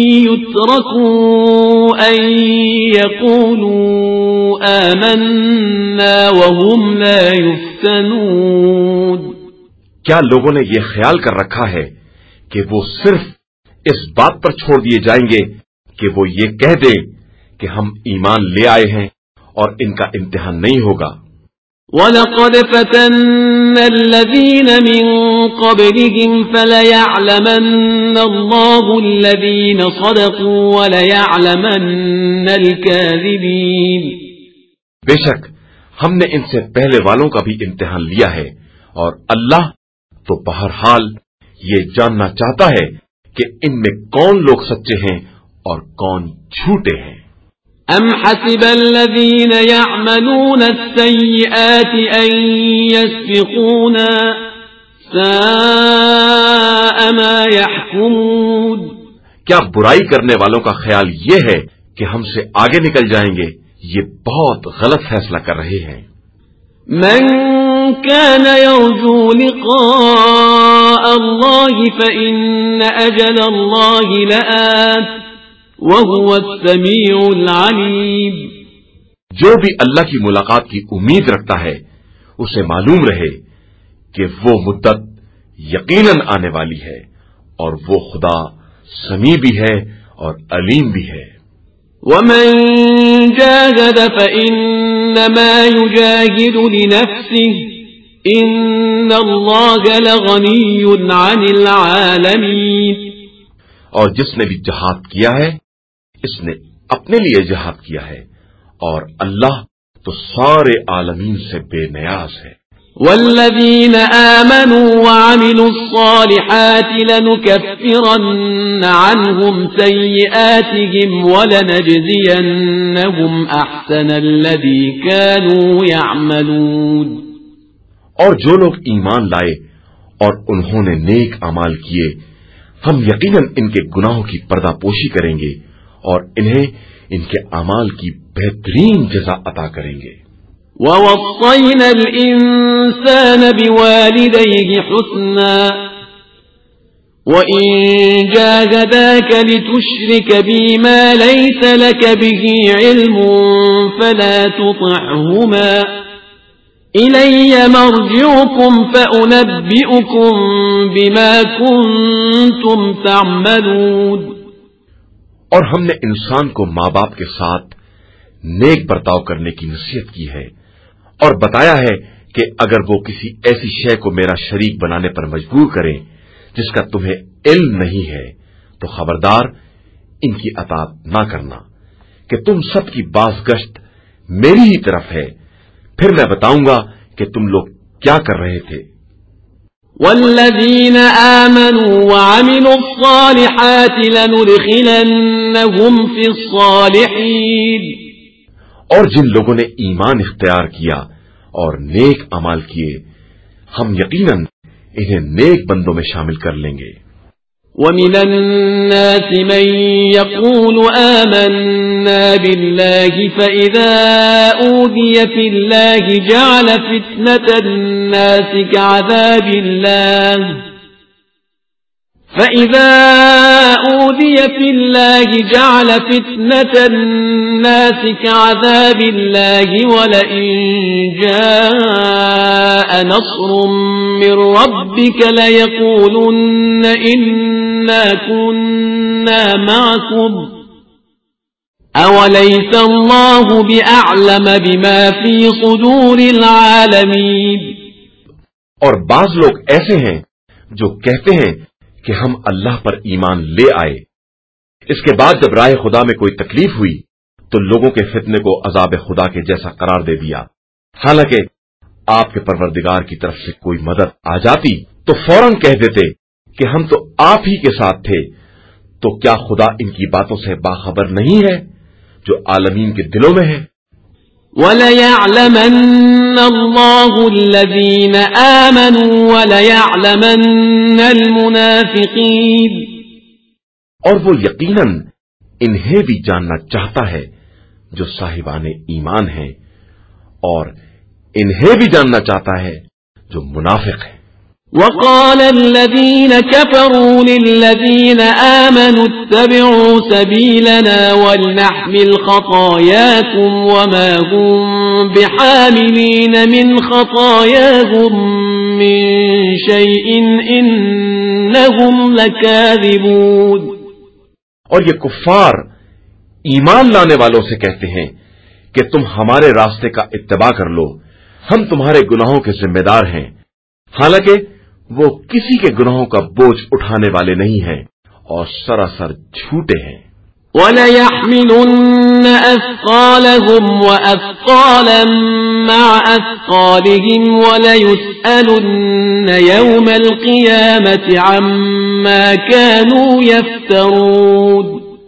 B: يتركوا ان يقولوا آمنا وهم لا يفتنون.
A: کیا لوگوں نے یہ خیال کر رکھا ہے کہ وہ صرف اس بات پر چھوڑ دیے جائیں گے کہ وہ یہ کہہ دیں کہ ہم ایمان لے آئے ہیں اور ان کا امتحان نہیں ہوگا.
B: وَلَقَدْ فَتَنَّا الَّذِينَ مِن قَبْلِهِمْ فَلَيَعْلَمَنَّ اللَّهُ الَّذِينَ صَدَقُوا وَلَيَعْلَمَنَّ الْكَاذِبِينَ.
A: بے شک ہم نے ان سے پہلے والوں کا بھی امتحان لیا ہے اور اللہ تو بہرحال یہ جاننا چاہتا ہے کہ ان میں کون لوگ سچے ہیں اور کون جھوٹے ہیں.
B: ام حسب الذين يعملون السيئات ان يسبقونا ساء ما يحكمون.
A: کیا برائی کرنے والوں کا خیال یہ ہے کہ ہم سے آگے نکل جائیں گے؟ یہ بہت غلط فیصلہ کر رہے ہیں.
B: من كان يرجو لقاء الله فإن أجل الله لآت وهو السميع العليم.
A: جو بھی اللہ کی ملاقات کی امید رکھتا ہے اسے معلوم رہے کہ وہ مدت یقیناً آنے والی ہے اور وہ خدا سمیع بھی ہے اور علیم بھی ہے.
B: ومن جاهد فإنما يجاهد لنفسه إن الله لغني عن العالمين.
A: اور جس نے بھی جہاد کیا ہے اس نے اپنے لیے جہاد کیا ہے اور اللہ تو سارے عالمین سے بے نیاز ہے۔
B: والذین آمنوا وعملوا الصالحات لنكفرن عنهم سیئاتهم ولنجزینهم احسن الذی كانوا يعملون۔
A: اور جو لوگ ایمان لائے اور انہوں نے نیک اعمال کیے، ہم یقیناً ان کے گناہوں کی پردہ پوشی کریں گے اور انہیں ان کے اعمال کی بہترین جزا عطا کریں گے۔
B: وَوَصَّيْنَا الْإِنسَانَ بِوَالِدَيْهِ حُسْنًا وَإِن جَاهَدَاكَ لِتُشْرِكَ بِي مَا لَيْسَ لَكَ بِهِ عِلْمٌ فَلَا تُطِعْهُمَا إِلَيَّ مَرْجِعُكُمْ فَأُنَبِّئُكُم بِمَا كُنتُمْ تَعْمَلُونَ۔
A: اور ہم نے انسان کو ماں باپ کے ساتھ نیک برتاؤ کرنے کی نصیحت کی ہے اور بتایا ہے کہ اگر وہ کسی ایسی شے کو میرا شریک بنانے پر مجبور کریں جس کا تمہیں علم نہیں ہے تو خبردار ان کی اطاعت نہ کرنا کہ تم سب کی باز گشت میری ہی طرف ہے، پھر میں بتاؤں گا کہ تم لوگ کیا کر رہے تھے۔
B: والذین آمنوا وعملوا الصالحات لندخلنهم فی الصالحین۔
A: اور جن لوگوں نے ایمان اختیار کیا اور نیک اعمال کیے، ہم یقیناً انہیں نیک بندوں میں شامل کر لیں گے۔
B: وَمِنَ النَّاسِ مَن يَقُولُ آمَنَّا بِاللَّهِ فَإِذَا أُوذِيَ فِي اللَّهِ جَعَلَ فِتْنَةَ النَّاسِ كَعَذَابِ اللَّهِ وَلَئِن جَاءَ نَصْرٌ مِّن رَّبِّكَ لَيَقُولُنَّ إِنَّا كُنَّا مَعَكُمْ أَوَلَيْسَ اللَّهُ بِأَعْلَمَ بِمَا فِي صُدُورِ الْعَالَمِينَ۔
A: اور بعض لوگ ایسے ہیں جو کہتے ہیں کہ ہم اللہ پر ایمان لے آئے، اس کے بعد جب راہ خدا میں کوئی تکلیف ہوئی تو لوگوں کے فتنے کو عذاب خدا کے جیسا قرار دے دیا، حالانکہ آپ کے پروردگار کی طرف سے کوئی مدد آ جاتی تو فوراً کہہ دیتے کہ ہم تو آپ ہی کے ساتھ تھے۔ تو کیا خدا ان کی باتوں سے باخبر نہیں ہے جو عالمین کے دلوں میں ہے؟
B: وَلَيَعْلَمَنَّ اللَّهُ الَّذِينَ آمَنُوا وَلَيَعْلَمَنَّ الْمُنَافِقِينَ۔
A: اور وہ یقیناً انہیں بھی جاننا چاہتا ہے جو صاحبان ایمان ہیں، اور انہیں بھی جاننا چاہتا ہے جو منافق ہیں۔
B: وَقَالَ الَّذِينَ كَفَرُوا لِلَّذِينَ آمَنُوا اتَّبِعُوا سَبِيلَنَا وَلْنَحْمِلْ خَطَايَاكُمْ وَمَا هُمْ بِحَامِلِينَ مِنْ خَطَايَاهُمْ مِنْ شَيْءٍ إِنَّهُمْ لَكَاذِبُونَ۔
A: اور یہ کفار ایمان لانے والوں سے کہتے ہیں کہ تم ہمارے راستے کا اتباع کر لو، ہم تمہارے گناہوں کے ذمہ دار ہیں، حالانکہ وہ کسی کے گناہوں کا بوجھ اٹھانے والے نہیں ہیں اور سراسر جھوٹے ہیں۔
B: وَلَيَحْمِلُنَّ أَثْقَالَهُمْ وَأَثْقَالًا مَعَ أَثْقَالِهِمْ وَلَيُسْأَلُنَّ يَوْمَ الْقِيَامَةِ عَمَّا كَانُوا يَفْتَرُونَ۔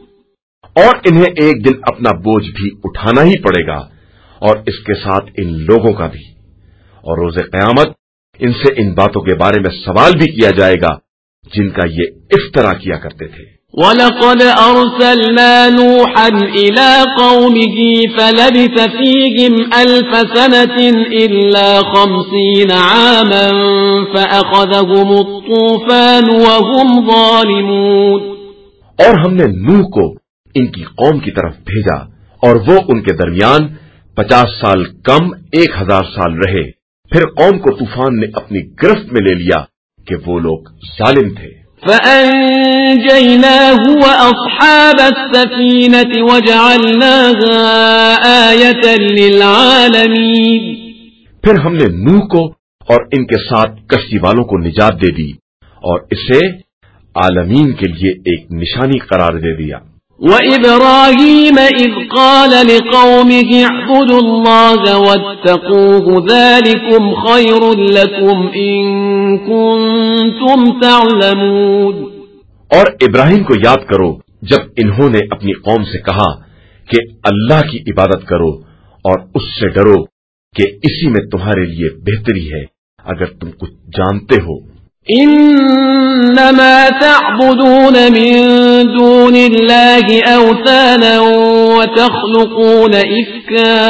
A: اور انہیں ایک دن اپنا بوجھ بھی اٹھانا ہی پڑے گا، اور اس کے ساتھ ان لوگوں کا بھی، اور روز قیامت ان سے ان باتوں کے بارے میں سوال بھی کیا جائے گا جن کا یہ افترا کیا کرتے تھے۔
B: وَلَقَدْ أَرْسَلْنَا نُوحًا إِلَىٰ قَوْمِهِ فَلَبِثَ فِيهِمْ أَلْفَ سَنَةٍ إِلَّا 50 عَامًا فَأَخَذَهُمُ الطُّوفَانُ وَهُمْ ظَالِمُونَ۔
A: اور ہم نے نوح کو ان کی قوم کی طرف بھیجا اور وہ ان کے درمیان 50 سال کم 1000 سال رہے، پھر قوم کو طوفان نے اپنی گرفت میں لے لیا کہ وہ لوگ ظالم تھے۔
B: فَأَنجَيْنَاهُ وَأَصْحَابَ السَّفِينَةِ وَجَعَلْنَاهَا آيَةً لِلْعَالَمِينَ۔
A: پھر ہم نے نوح کو اور ان کے ساتھ کشتی والوں کو نجات دے دی اور اسے عالمین کے لیے ایک نشانی قرار دے دیا۔
B: وَإِبْرَاهِيمَ إِذْ قَالَ لِقَوْمِهِ اعْبُدُوا اللَّهَ وَاتَّقُوهُ ذَلِكُمْ خَيْرٌ لَكُمْ إِن كُنتُمْ تَعْلَمُونَ۔
A: اور ابراہیم کو یاد کرو جب انہوں نے اپنی قوم سے کہا کہ اللہ کی عبادت کرو اور اس سے ڈرو کہ اسی میں تمہارے لیے بہتری ہے اگر تم کچھ جانتے ہو۔
B: انما تعبدون من دون الله اوثانا وتخلقون افكا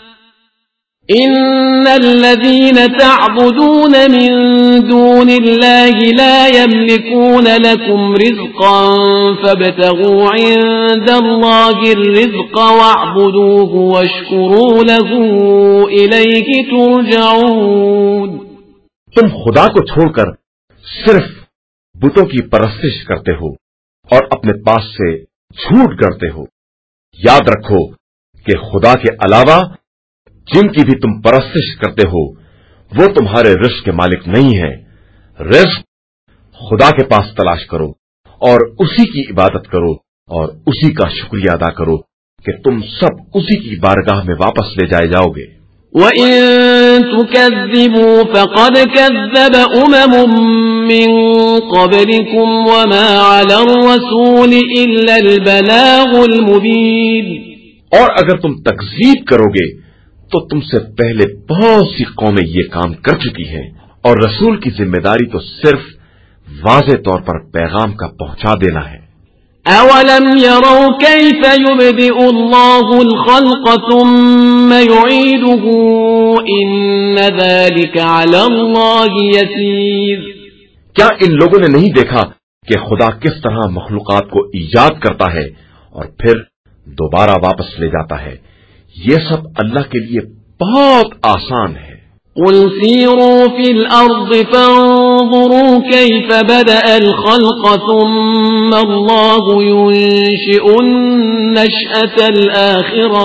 B: ان الذين تعبدون من دون الله لا يملكون لكم رزقا فابتغوا عند الله الرزق واعبدوه واشكروا له اليه ترجعون۔
A: تم خدا کو چھوڑ کر صرف بتوں کی پرستش کرتے ہو اور اپنے پاس سے جھوٹ گڑتے ہو۔ یاد رکھو کہ خدا کے علاوہ جن کی بھی تم پرستش کرتے ہو وہ تمہارے رزق کے مالک نہیں ہیں۔ رزق خدا کے پاس تلاش کرو اور اسی کی عبادت کرو اور اسی کا شکریہ ادا کرو کہ تم سب اسی کی بارگاہ میں واپس لے جائے جاؤ گے۔
B: وَإِن تُكَذِّبُوا فَقَدْ كَذَّبَ أُمَمٌ مِّن قَبْلِكُمْ وَمَا عَلَى الرَّسُولِ إِلَّا الْبَلَاغُ الْمُبِينُ۔
A: اور اگر تم تکذیب کرو گے تو تم سے پہلے بہت سی قومیں یہ کام کر چکی ہیں اور رسول کی ذمہ داری تو صرف واضح طور پر پیغام کا پہنچا دینا ہے۔
B: أَوَلَمْ يَرَوْا كَيْفَ يُبْدِئُ اللَّهُ الْخَلْقَ ثُمَّ يُعِيدُهُ إِنَّ ذَلِكَ عَلَى اللَّهِ يَسِيرٌ۔
A: کیا ان لوگوں نے نہیں دیکھا کہ خدا کس طرح مخلوقات کو ایجاد کرتا ہے اور پھر دوبارہ واپس لے جاتا ہے؟ یہ سب اللہ کے لیے بہت آسان ہے۔
B: قُلْ سِيرُوا فِي الْأَرْضِ فَانظُرُوا كَيْفَ بَدَأَ الْخَلْقَ ثُمَّ اللَّهُ يُنشِئُ النَّشْأَةَ الْآخِرَةَ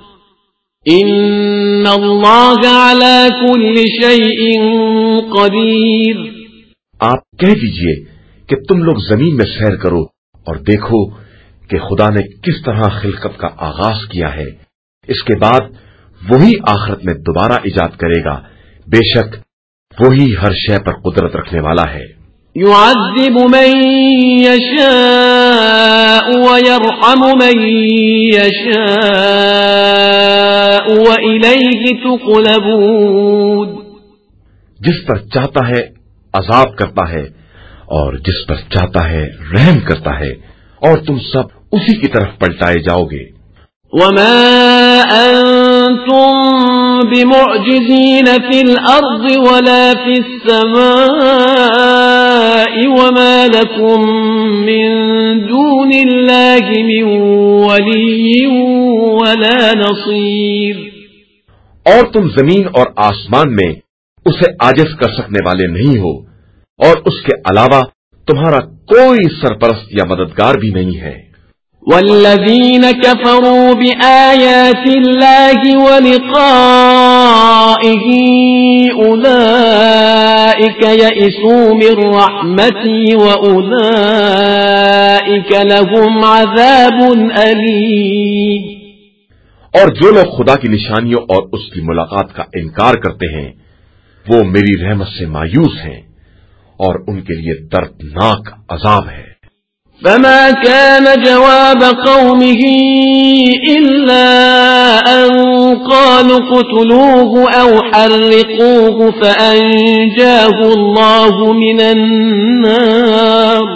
B: إِنَّ اللَّهَ عَلَى كُلِّ شَيْءٍ قَدِيرٌ۔
A: آپ کہہ دیجئے کہ تم لوگ زمین میں سیر کرو اور دیکھو کہ خدا نے کس طرح خلقت کا آغاز کیا ہے، اس کے بعد وہی آخرت میں دوبارہ ایجاد کرے گا، بے شک وہی ہر شے پر قدرت رکھنے والا ہے۔
B: يعذب من يشاء ويرحم من يشاء وإليه تقلبون۔
A: جس پر چاہتا ہے عذاب کرتا ہے اور جس پر چاہتا ہے رحم کرتا ہے اور تم سب اسی کی طرف پلٹائے جاؤ گے۔
B: وما أنتم بمعجزين في الأرض ولا في السماء وما لكم من دون الله من ولي ولا نصير۔
A: اور تم زمین اور آسمان میں اسے عاجز کر سکنے والے نہیں ہو اور اس کے علاوہ تمہارا کوئی سرپرست یا مددگار بھی نہیں ہے۔
B: والذین کفروا بآیات اللہ ولقائہ اولئک یئسوا من رحمتی واولئک لهم عذاب علیم۔
A: اور جو لوگ خدا کی نشانیوں اور اس کی ملاقات کا انکار کرتے ہیں وہ میری رحمت سے مایوس ہیں اور ان کے لیے دردناک عذاب ہے۔
B: فما كان جواب قومه إلا أن قالوا اقتلوه أو حرقوه فأنجاه الله من النار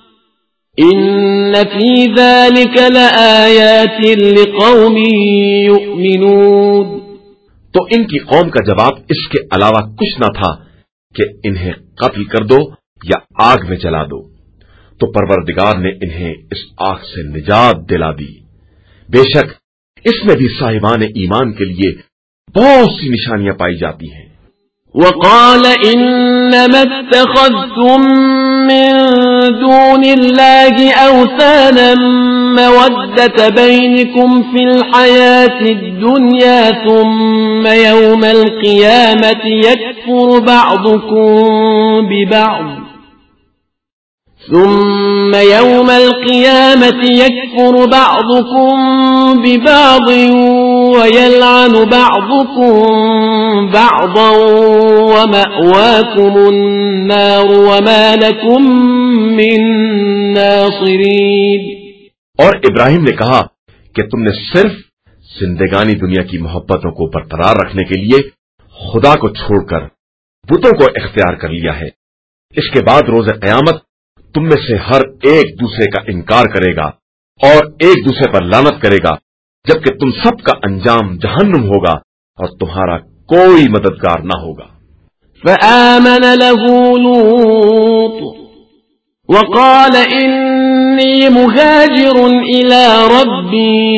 B: إن في ذلك لآيات لقوم يؤمنون۔
A: تو ان کی قوم کا جواب اس کے علاوہ کچھ نہ تھا کہ انہیں قتل کر دو یا آگ میں جلا دو، تو پروردگار نے انہیں اس آگ سے نجات دلا دی۔ بے شک اس میں بھی صاحبان ایمان کے لیے بہت سی نشانیاں پائی جاتی ہیں۔
B: وقال انما اتخذتم من دون الله اوثانا مودة بينكم في الحياة الدنيا ثم يوم القيامة يكفر بعضكم ببعض ثم يوم القيامة يكفر بعضكم ببعض ويلعن بعضكم بعضا ومأواكم النار وما لكم من ناصرين۔
A: اور ابراہیم نے کہا کہ تم نے صرف زندگانی دنیا کی محبتوں کو برقرار رکھنے کے لیے خدا کو چھوڑ کر بتوں کو اختیار کر لیا ہے۔ اس کے بعد روز قیامت تم میں سے ہر ایک دوسرے کا انکار کرے گا اور ایک دوسرے پر لعنت کرے گا، جبکہ تم سب کا انجام جہنم ہوگا اور تمہارا کوئی مددگار نہ ہوگا۔
B: فآمن له لوط وقال إني مهاجر إلى ربي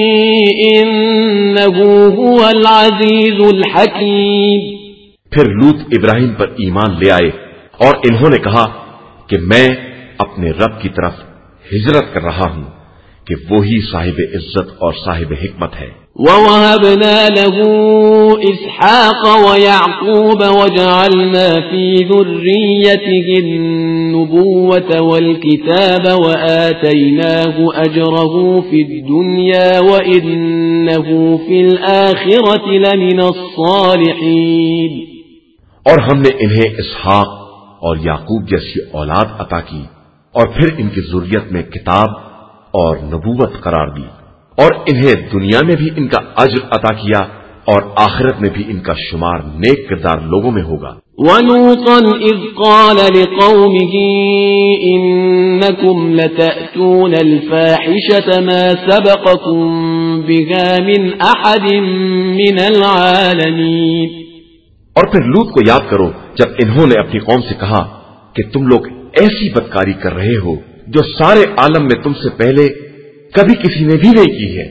B: إنه هو العزيز الحكيم۔
A: پھر لوط ابراہیم پر ایمان لے آئے اور انہوں نے کہا کہ میں اپنے رب کی طرف ہجرت کر رہا ہوں کہ وہی صاحب عزت اور صاحب حکمت ہے۔
B: وَوَهَبْنَا لَهُ إِسْحَاقَ وَيَعْقُوبَ وَجَعَلْنَا فِي ذُرِّيَّتِهِ النُّبُوَّةَ وَالْكِتَابَ وَآتَيْنَاهُ أَجْرَهُ فِي الدُّنْيَا وَإِنَّهُ فِي الْآخِرَةِ لَمِنَ الصَّالِحِينَ۔
A: اور ہم نے انہیں اسحاق اور یعقوب جیسی اولاد عطا کی اور پھر ان کی ذریت میں کتاب اور نبوت قرار دی، اور انہیں دنیا میں بھی ان کا اجر عطا کیا اور آخرت میں بھی ان کا شمار نیک کردار لوگوں میں ہوگا۔
B: وَلُوطًا إِذْ قَالَ لِقَوْمِهِ إِنَّكُمْ لَتَأْتُونَ الْفَاحِشَةَ مَا سَبَقَكُمْ بِهَا مِنْ أَحَدٍ مِنَ الْعَالَمِينَ۔
A: اور پھر لوط کو یاد کرو جب انہوں نے اپنی قوم سے کہا کہ تم لوگ ایسی بدکاری کر رہے ہو جو سارے عالم میں تم سے پہلے کبھی کسی نے بھی نہیں کی ہے۔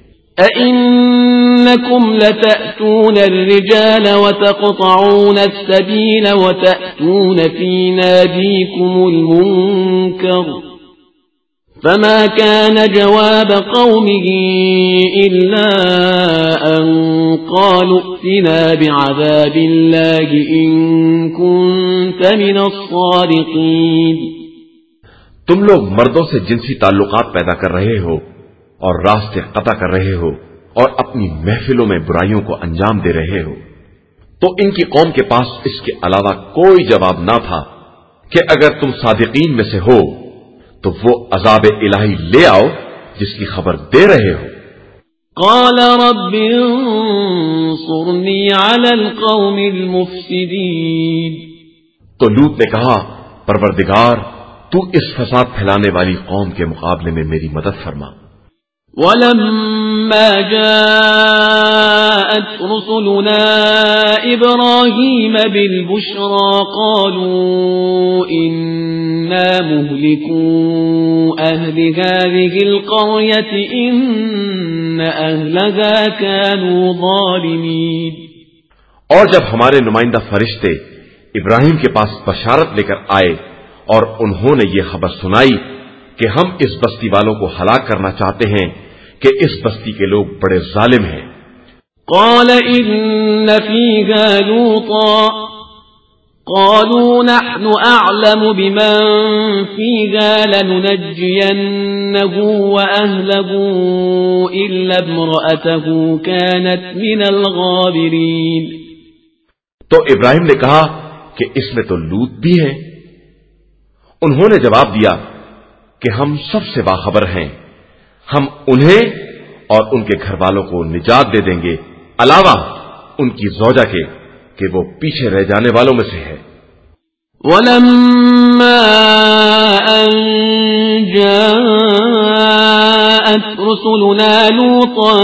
B: أَإِنَّكُمْ لَتَأْتُونَ الرِّجَالَ وَتَقْطَعُونَ السَّبِيلَ وَتَأْتُونَ فِي نَادِيكُمُ الْمُنكَرَ فَمَا كَانَ جَوَابَ قَوْمِهِ إِلَّا أَن قَالُوا ائْتِنَا بِعَذَابِ اللَّهِ إِن كُنتَ مِنَ الصَّادِقِينَ۔
A: تم لوگ مردوں سے جنسی تعلقات پیدا کر رہے ہو اور راستے قطع کر رہے ہو اور اپنی محفلوں میں برائیوں کو انجام دے رہے ہو، تو ان کی قوم کے پاس اس کے علاوہ کوئی جواب نہ تھا کہ اگر تم صادقین میں سے ہو تو وہ عذاب الہی لے آؤ جس کی خبر دے رہے ہو۔
B: قال رب انصرنی علی القوم المفسدین۔
A: تو لوط نے کہا پروردگار تو اس فساد پھیلانے والی قوم کے مقابلے میں میری مدد فرما۔
B: ولما جاءت رسلنا إبراهيم بالبشرى قالوا إنا مهلكو أهل هذه القرية إن أهلها كانوا ظالمين۔
A: اور جب ہمارے نمائندہ فرشتے ابراہیم کے پاس بشارت لے کر آئے اور انہوں نے یہ خبر سنائی کہ ہم اس بستی والوں کو ہلاک کرنا چاہتے ہیں کہ اس بستی کے لوگ بڑے ظالم ہیں۔
B: قال إن فيها لوطا قالوا نحن أعلم بمن فيها لننجينه وأهله إلا امرأته كانت من الغابرين۔
A: تو ابراہیم نے کہا کہ اس میں تو لوط بھی ہے۔ انہوں نے جواب دیا کہ ہم سب سے باخبر ہیں، ہم انہیں اور ان کے گھر والوں کو نجات دے دیں گے، علاوہ ان کی زوجہ کے کہ وہ پیچھے رہ جانے والوں میں سے ہے۔
B: وَلَمَّا أَن جَاءَتْ رُسُلُنَا لُوطًا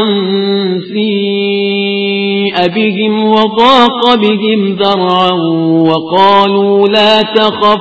B: سِيءَ بِهِمْ وَضَاقَ بِهِمْ ذَرْعًا وَقَالُوا لَا تَخَفْ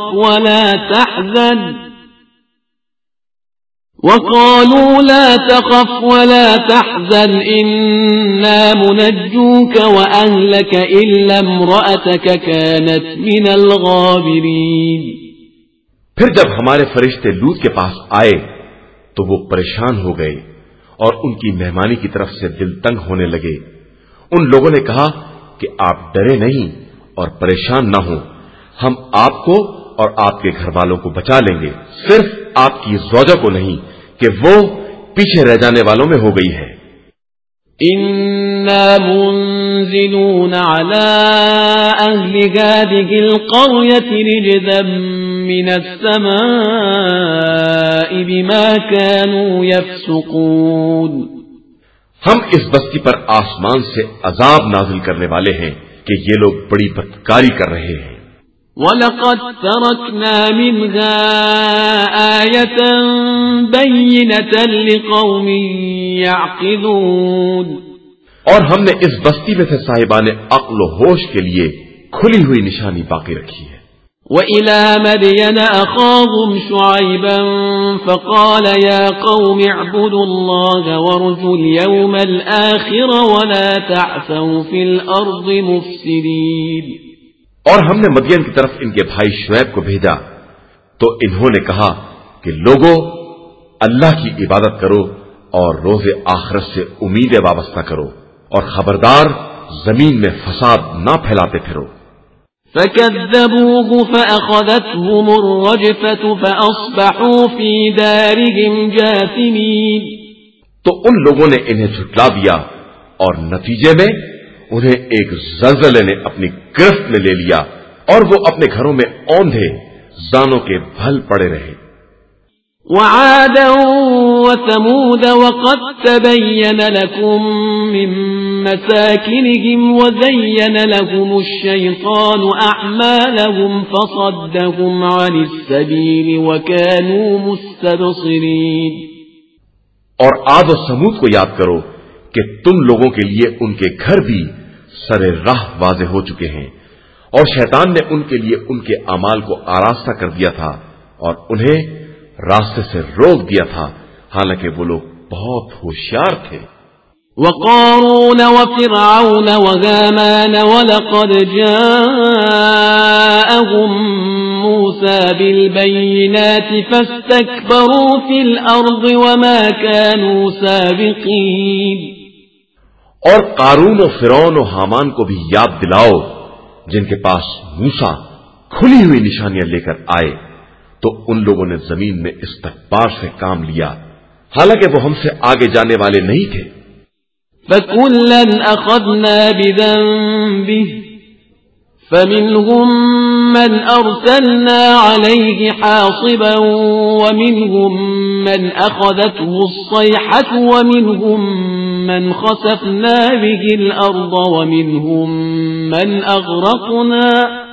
B: وَلَا تَحْزَنْ إِنَّا مُنَجُّوكَ وَأَهْلَكَ إِلَّا امْرَأَتَكَ كَانَتْ مِنَ الْغَابِرِينَ۔
A: پھر جب ہمارے فرشتے لوط کے پاس آئے تو وہ پریشان ہو گئے اور ان کی مہمانی کی طرف سے دل تنگ ہونے لگے۔ ان لوگوں نے کہا کہ آپ ڈرے نہیں اور پریشان نہ ہوں، ہم آپ کو اور آپ کے گھر والوں کو بچا لیں گے، صرف آپ کی زوجہ کو نہیں کہ وہ پیچھے رہ جانے والوں میں ہو گئی ہے۔
B: إنا منزلون على أهل هذه القرية رجزا من السماء بما كانوا يفسقون۔
A: ہم اس بستی پر آسمان سے عذاب نازل کرنے والے ہیں کہ یہ لوگ بڑی بدکاری کر رہے ہیں۔
B: وَلَقَدْ تَرَكْنَا مِنْهَا آيَةً بَيِّنَةً لِقَوْمٍ يَعْقِلُونَ،
A: اور ہم نے اس بستی میں سے صاحبان عقل و ہوش کے لیے کھلی ہوئی نشانی باقی رکھی ہے۔
B: وَإِلَى مَدْيَنَ أَخَاهُمْ شُعَيْبًا فَقَالَ يَا قَوْمِ اعْبُدُوا اللَّهَ وَارْجُوا الْيَوْمَ الْآخِرَ وَلَا تَعْثَوْا فِي الْأَرْضِ مُفْسِدِينَ۔
A: اور ہم نے مدین کی طرف ان کے بھائی شعیب کو بھیجا تو انہوں نے کہا کہ لوگوں، اللہ کی عبادت کرو اور روز آخرت سے امیدیں وابستہ کرو، اور خبردار زمین میں فساد نہ پھیلاتے پھرو۔
B: فَكَذَّبُوهُ فَأَخَذَتْهُمُ الرَّجْفَةُ فَأَصْبَحُوا فِي دَارِهِمْ جَاثِمِينَ۔
A: تو ان لوگوں نے انہیں جھٹلا دیا اور نتیجے میں انہیں ایک زلزلے نے اپنی گرفت میں لے لیا اور وہ اپنے گھروں میں اوندھے زانوں کے بھل پڑے رہے۔
B: وَعَادًا وَثَمُودَ وَقَدْ تَبَيَّنَ لَكُم مِّن مَّسَاكِنِهِمْ وَزَيَّنَ لَهُمُ الشَّيْطَانُ أَعْمَالَهُمْ فَصَدَّهُمْ عَنِ السَّبِيلِ وَكَانُوا مُسْتَبْصِرِينَ۔
A: اور عاد و سمود کو یاد کرو کہ تم لوگوں کے لیے ان کے گھر بھی سر راہ واضح ہو چکے ہیں، اور شیطان نے ان کے لیے ان کے اعمال کو آراستہ کر دیا تھا اور انہیں راستے سے روک دیا تھا، حالانکہ وہ لوگ بہت ہوشیار تھے۔
B: وَقَارُونَ وَفِرْعَوْنَ وَهَامَانَ وَلَقَدْ جَاءَهُم مُوسَى بِالْبَيِّنَاتِ فَاسْتَكْبَرُوا فِي الْأَرْضِ وَمَا كَانُوا سَابِقِينَ۔
A: اور قارون و فرعون و حامان کو بھی یاد دلاؤ جن کے پاس موسیٰ کھلی ہوئی نشانیاں لے کر آئے، تو ان لوگوں نے زمین میں استکبار سے کام لیا، حالانکہ وہ ہم سے آگے جانے والے نہیں تھے۔
B: فَكُلًّا أَخَذْنَا بِذَنبِهِ فَمِنْهُمْ مَنْ أَرْسَلْنَا عَلَيْهِ حَاصِبًا وَمِنْهُمْ مَنْ أَخَذَتْهُ الصَّيْحَةُ وَمِنْهُمْ مَنْ خَسَفْنَا بِهِ الْأَرْضَ وَمِنْهُمْ مَنْ أَغْرَقْنَا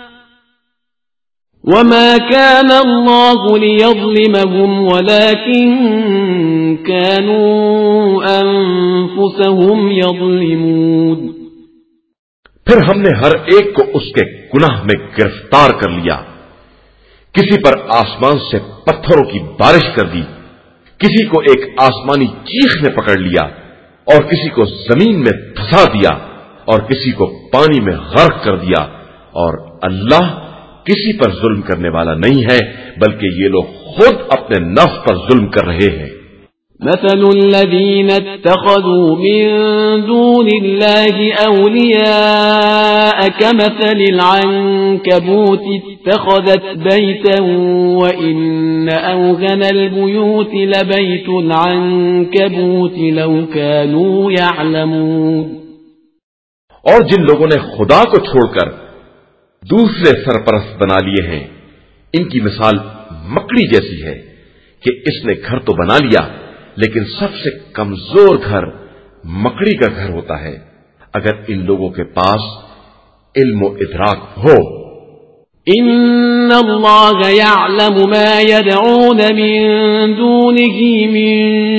B: وَمَا كَانَ اللَّهُ لِيَظْلِمَهُمْ وَلَكِنْ كَانُوا أَنفُسَهُمْ يَظْلِمُونَ۔
A: پھر ہم نے ہر ایک کو اس کے گناہ میں گرفتار کر لیا، کسی پر آسمان سے پتھروں کی بارش کر دی، کسی کو ایک آسمانی چیخ نے پکڑ لیا، اور کسی کو زمین میں دھسا دیا، اور کسی کو پانی میں غرق کر دیا، اور اللہ کسی پر ظلم کرنے والا نہیں ہے، بلکہ یہ لوگ خود اپنے نفس پر ظلم کر رہے ہیں۔
B: مثل الذين اتخذوا من دون الله أولياء كمثل العنكبوت اتخذت بيتا وإن أوهن البيوت لبيت العنكبوت لو كانوا يعلمون۔
A: اور جن لوگوں نے خدا کو چھوڑ کر دوسرے سرپرست بنا لیے ہیں، ان کی مثال مکڑی جیسی ہے کہ اس نے گھر تو بنا لیا، لیکن سب سے کمزور گھر مکڑی کا گھر ہوتا ہے۔ اگر ان لوگوں کے پاس علم و ادراک ہو۔
B: ان اللہ یعلم ما يدعون من دونه من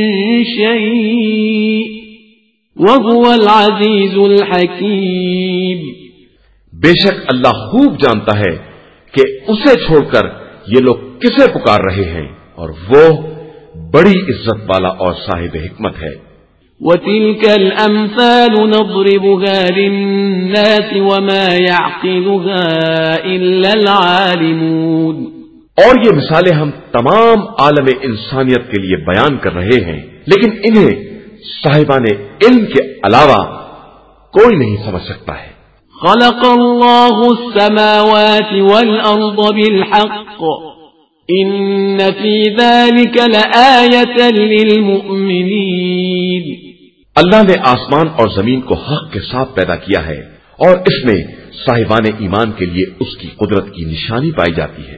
B: شيء وهو العزیز الحکیم۔
A: بے شک اللہ خوب جانتا ہے کہ اسے چھوڑ کر یہ لوگ کسے پکار رہے ہیں، اور وہ بڑی عزت والا اور صاحب حکمت ہے۔
B: وَتِلْكَ الْأَمْثَالُ نَضْرِبُهَا لِلنَّاسِ وَمَا يَعْقِلُهَا إِلَّا الْعَالِمُونَ۔
A: اور یہ مثالیں ہم تمام عالم انسانیت کے لیے بیان کر رہے ہیں، لیکن انہیں صاحبان علم کے علاوہ کوئی نہیں سمجھ سکتا ہے۔
B: خلق الله السماوات والأرض بالحق إن في ذلك لآية للمؤمنين.
A: اللہ نے آسمان اور زمین کو حق کے ساتھ پیدا کیا ہے اور اس میں صاحبان ایمان کے لیے اس کی قدرت کی نشانی پائی جاتی ہے.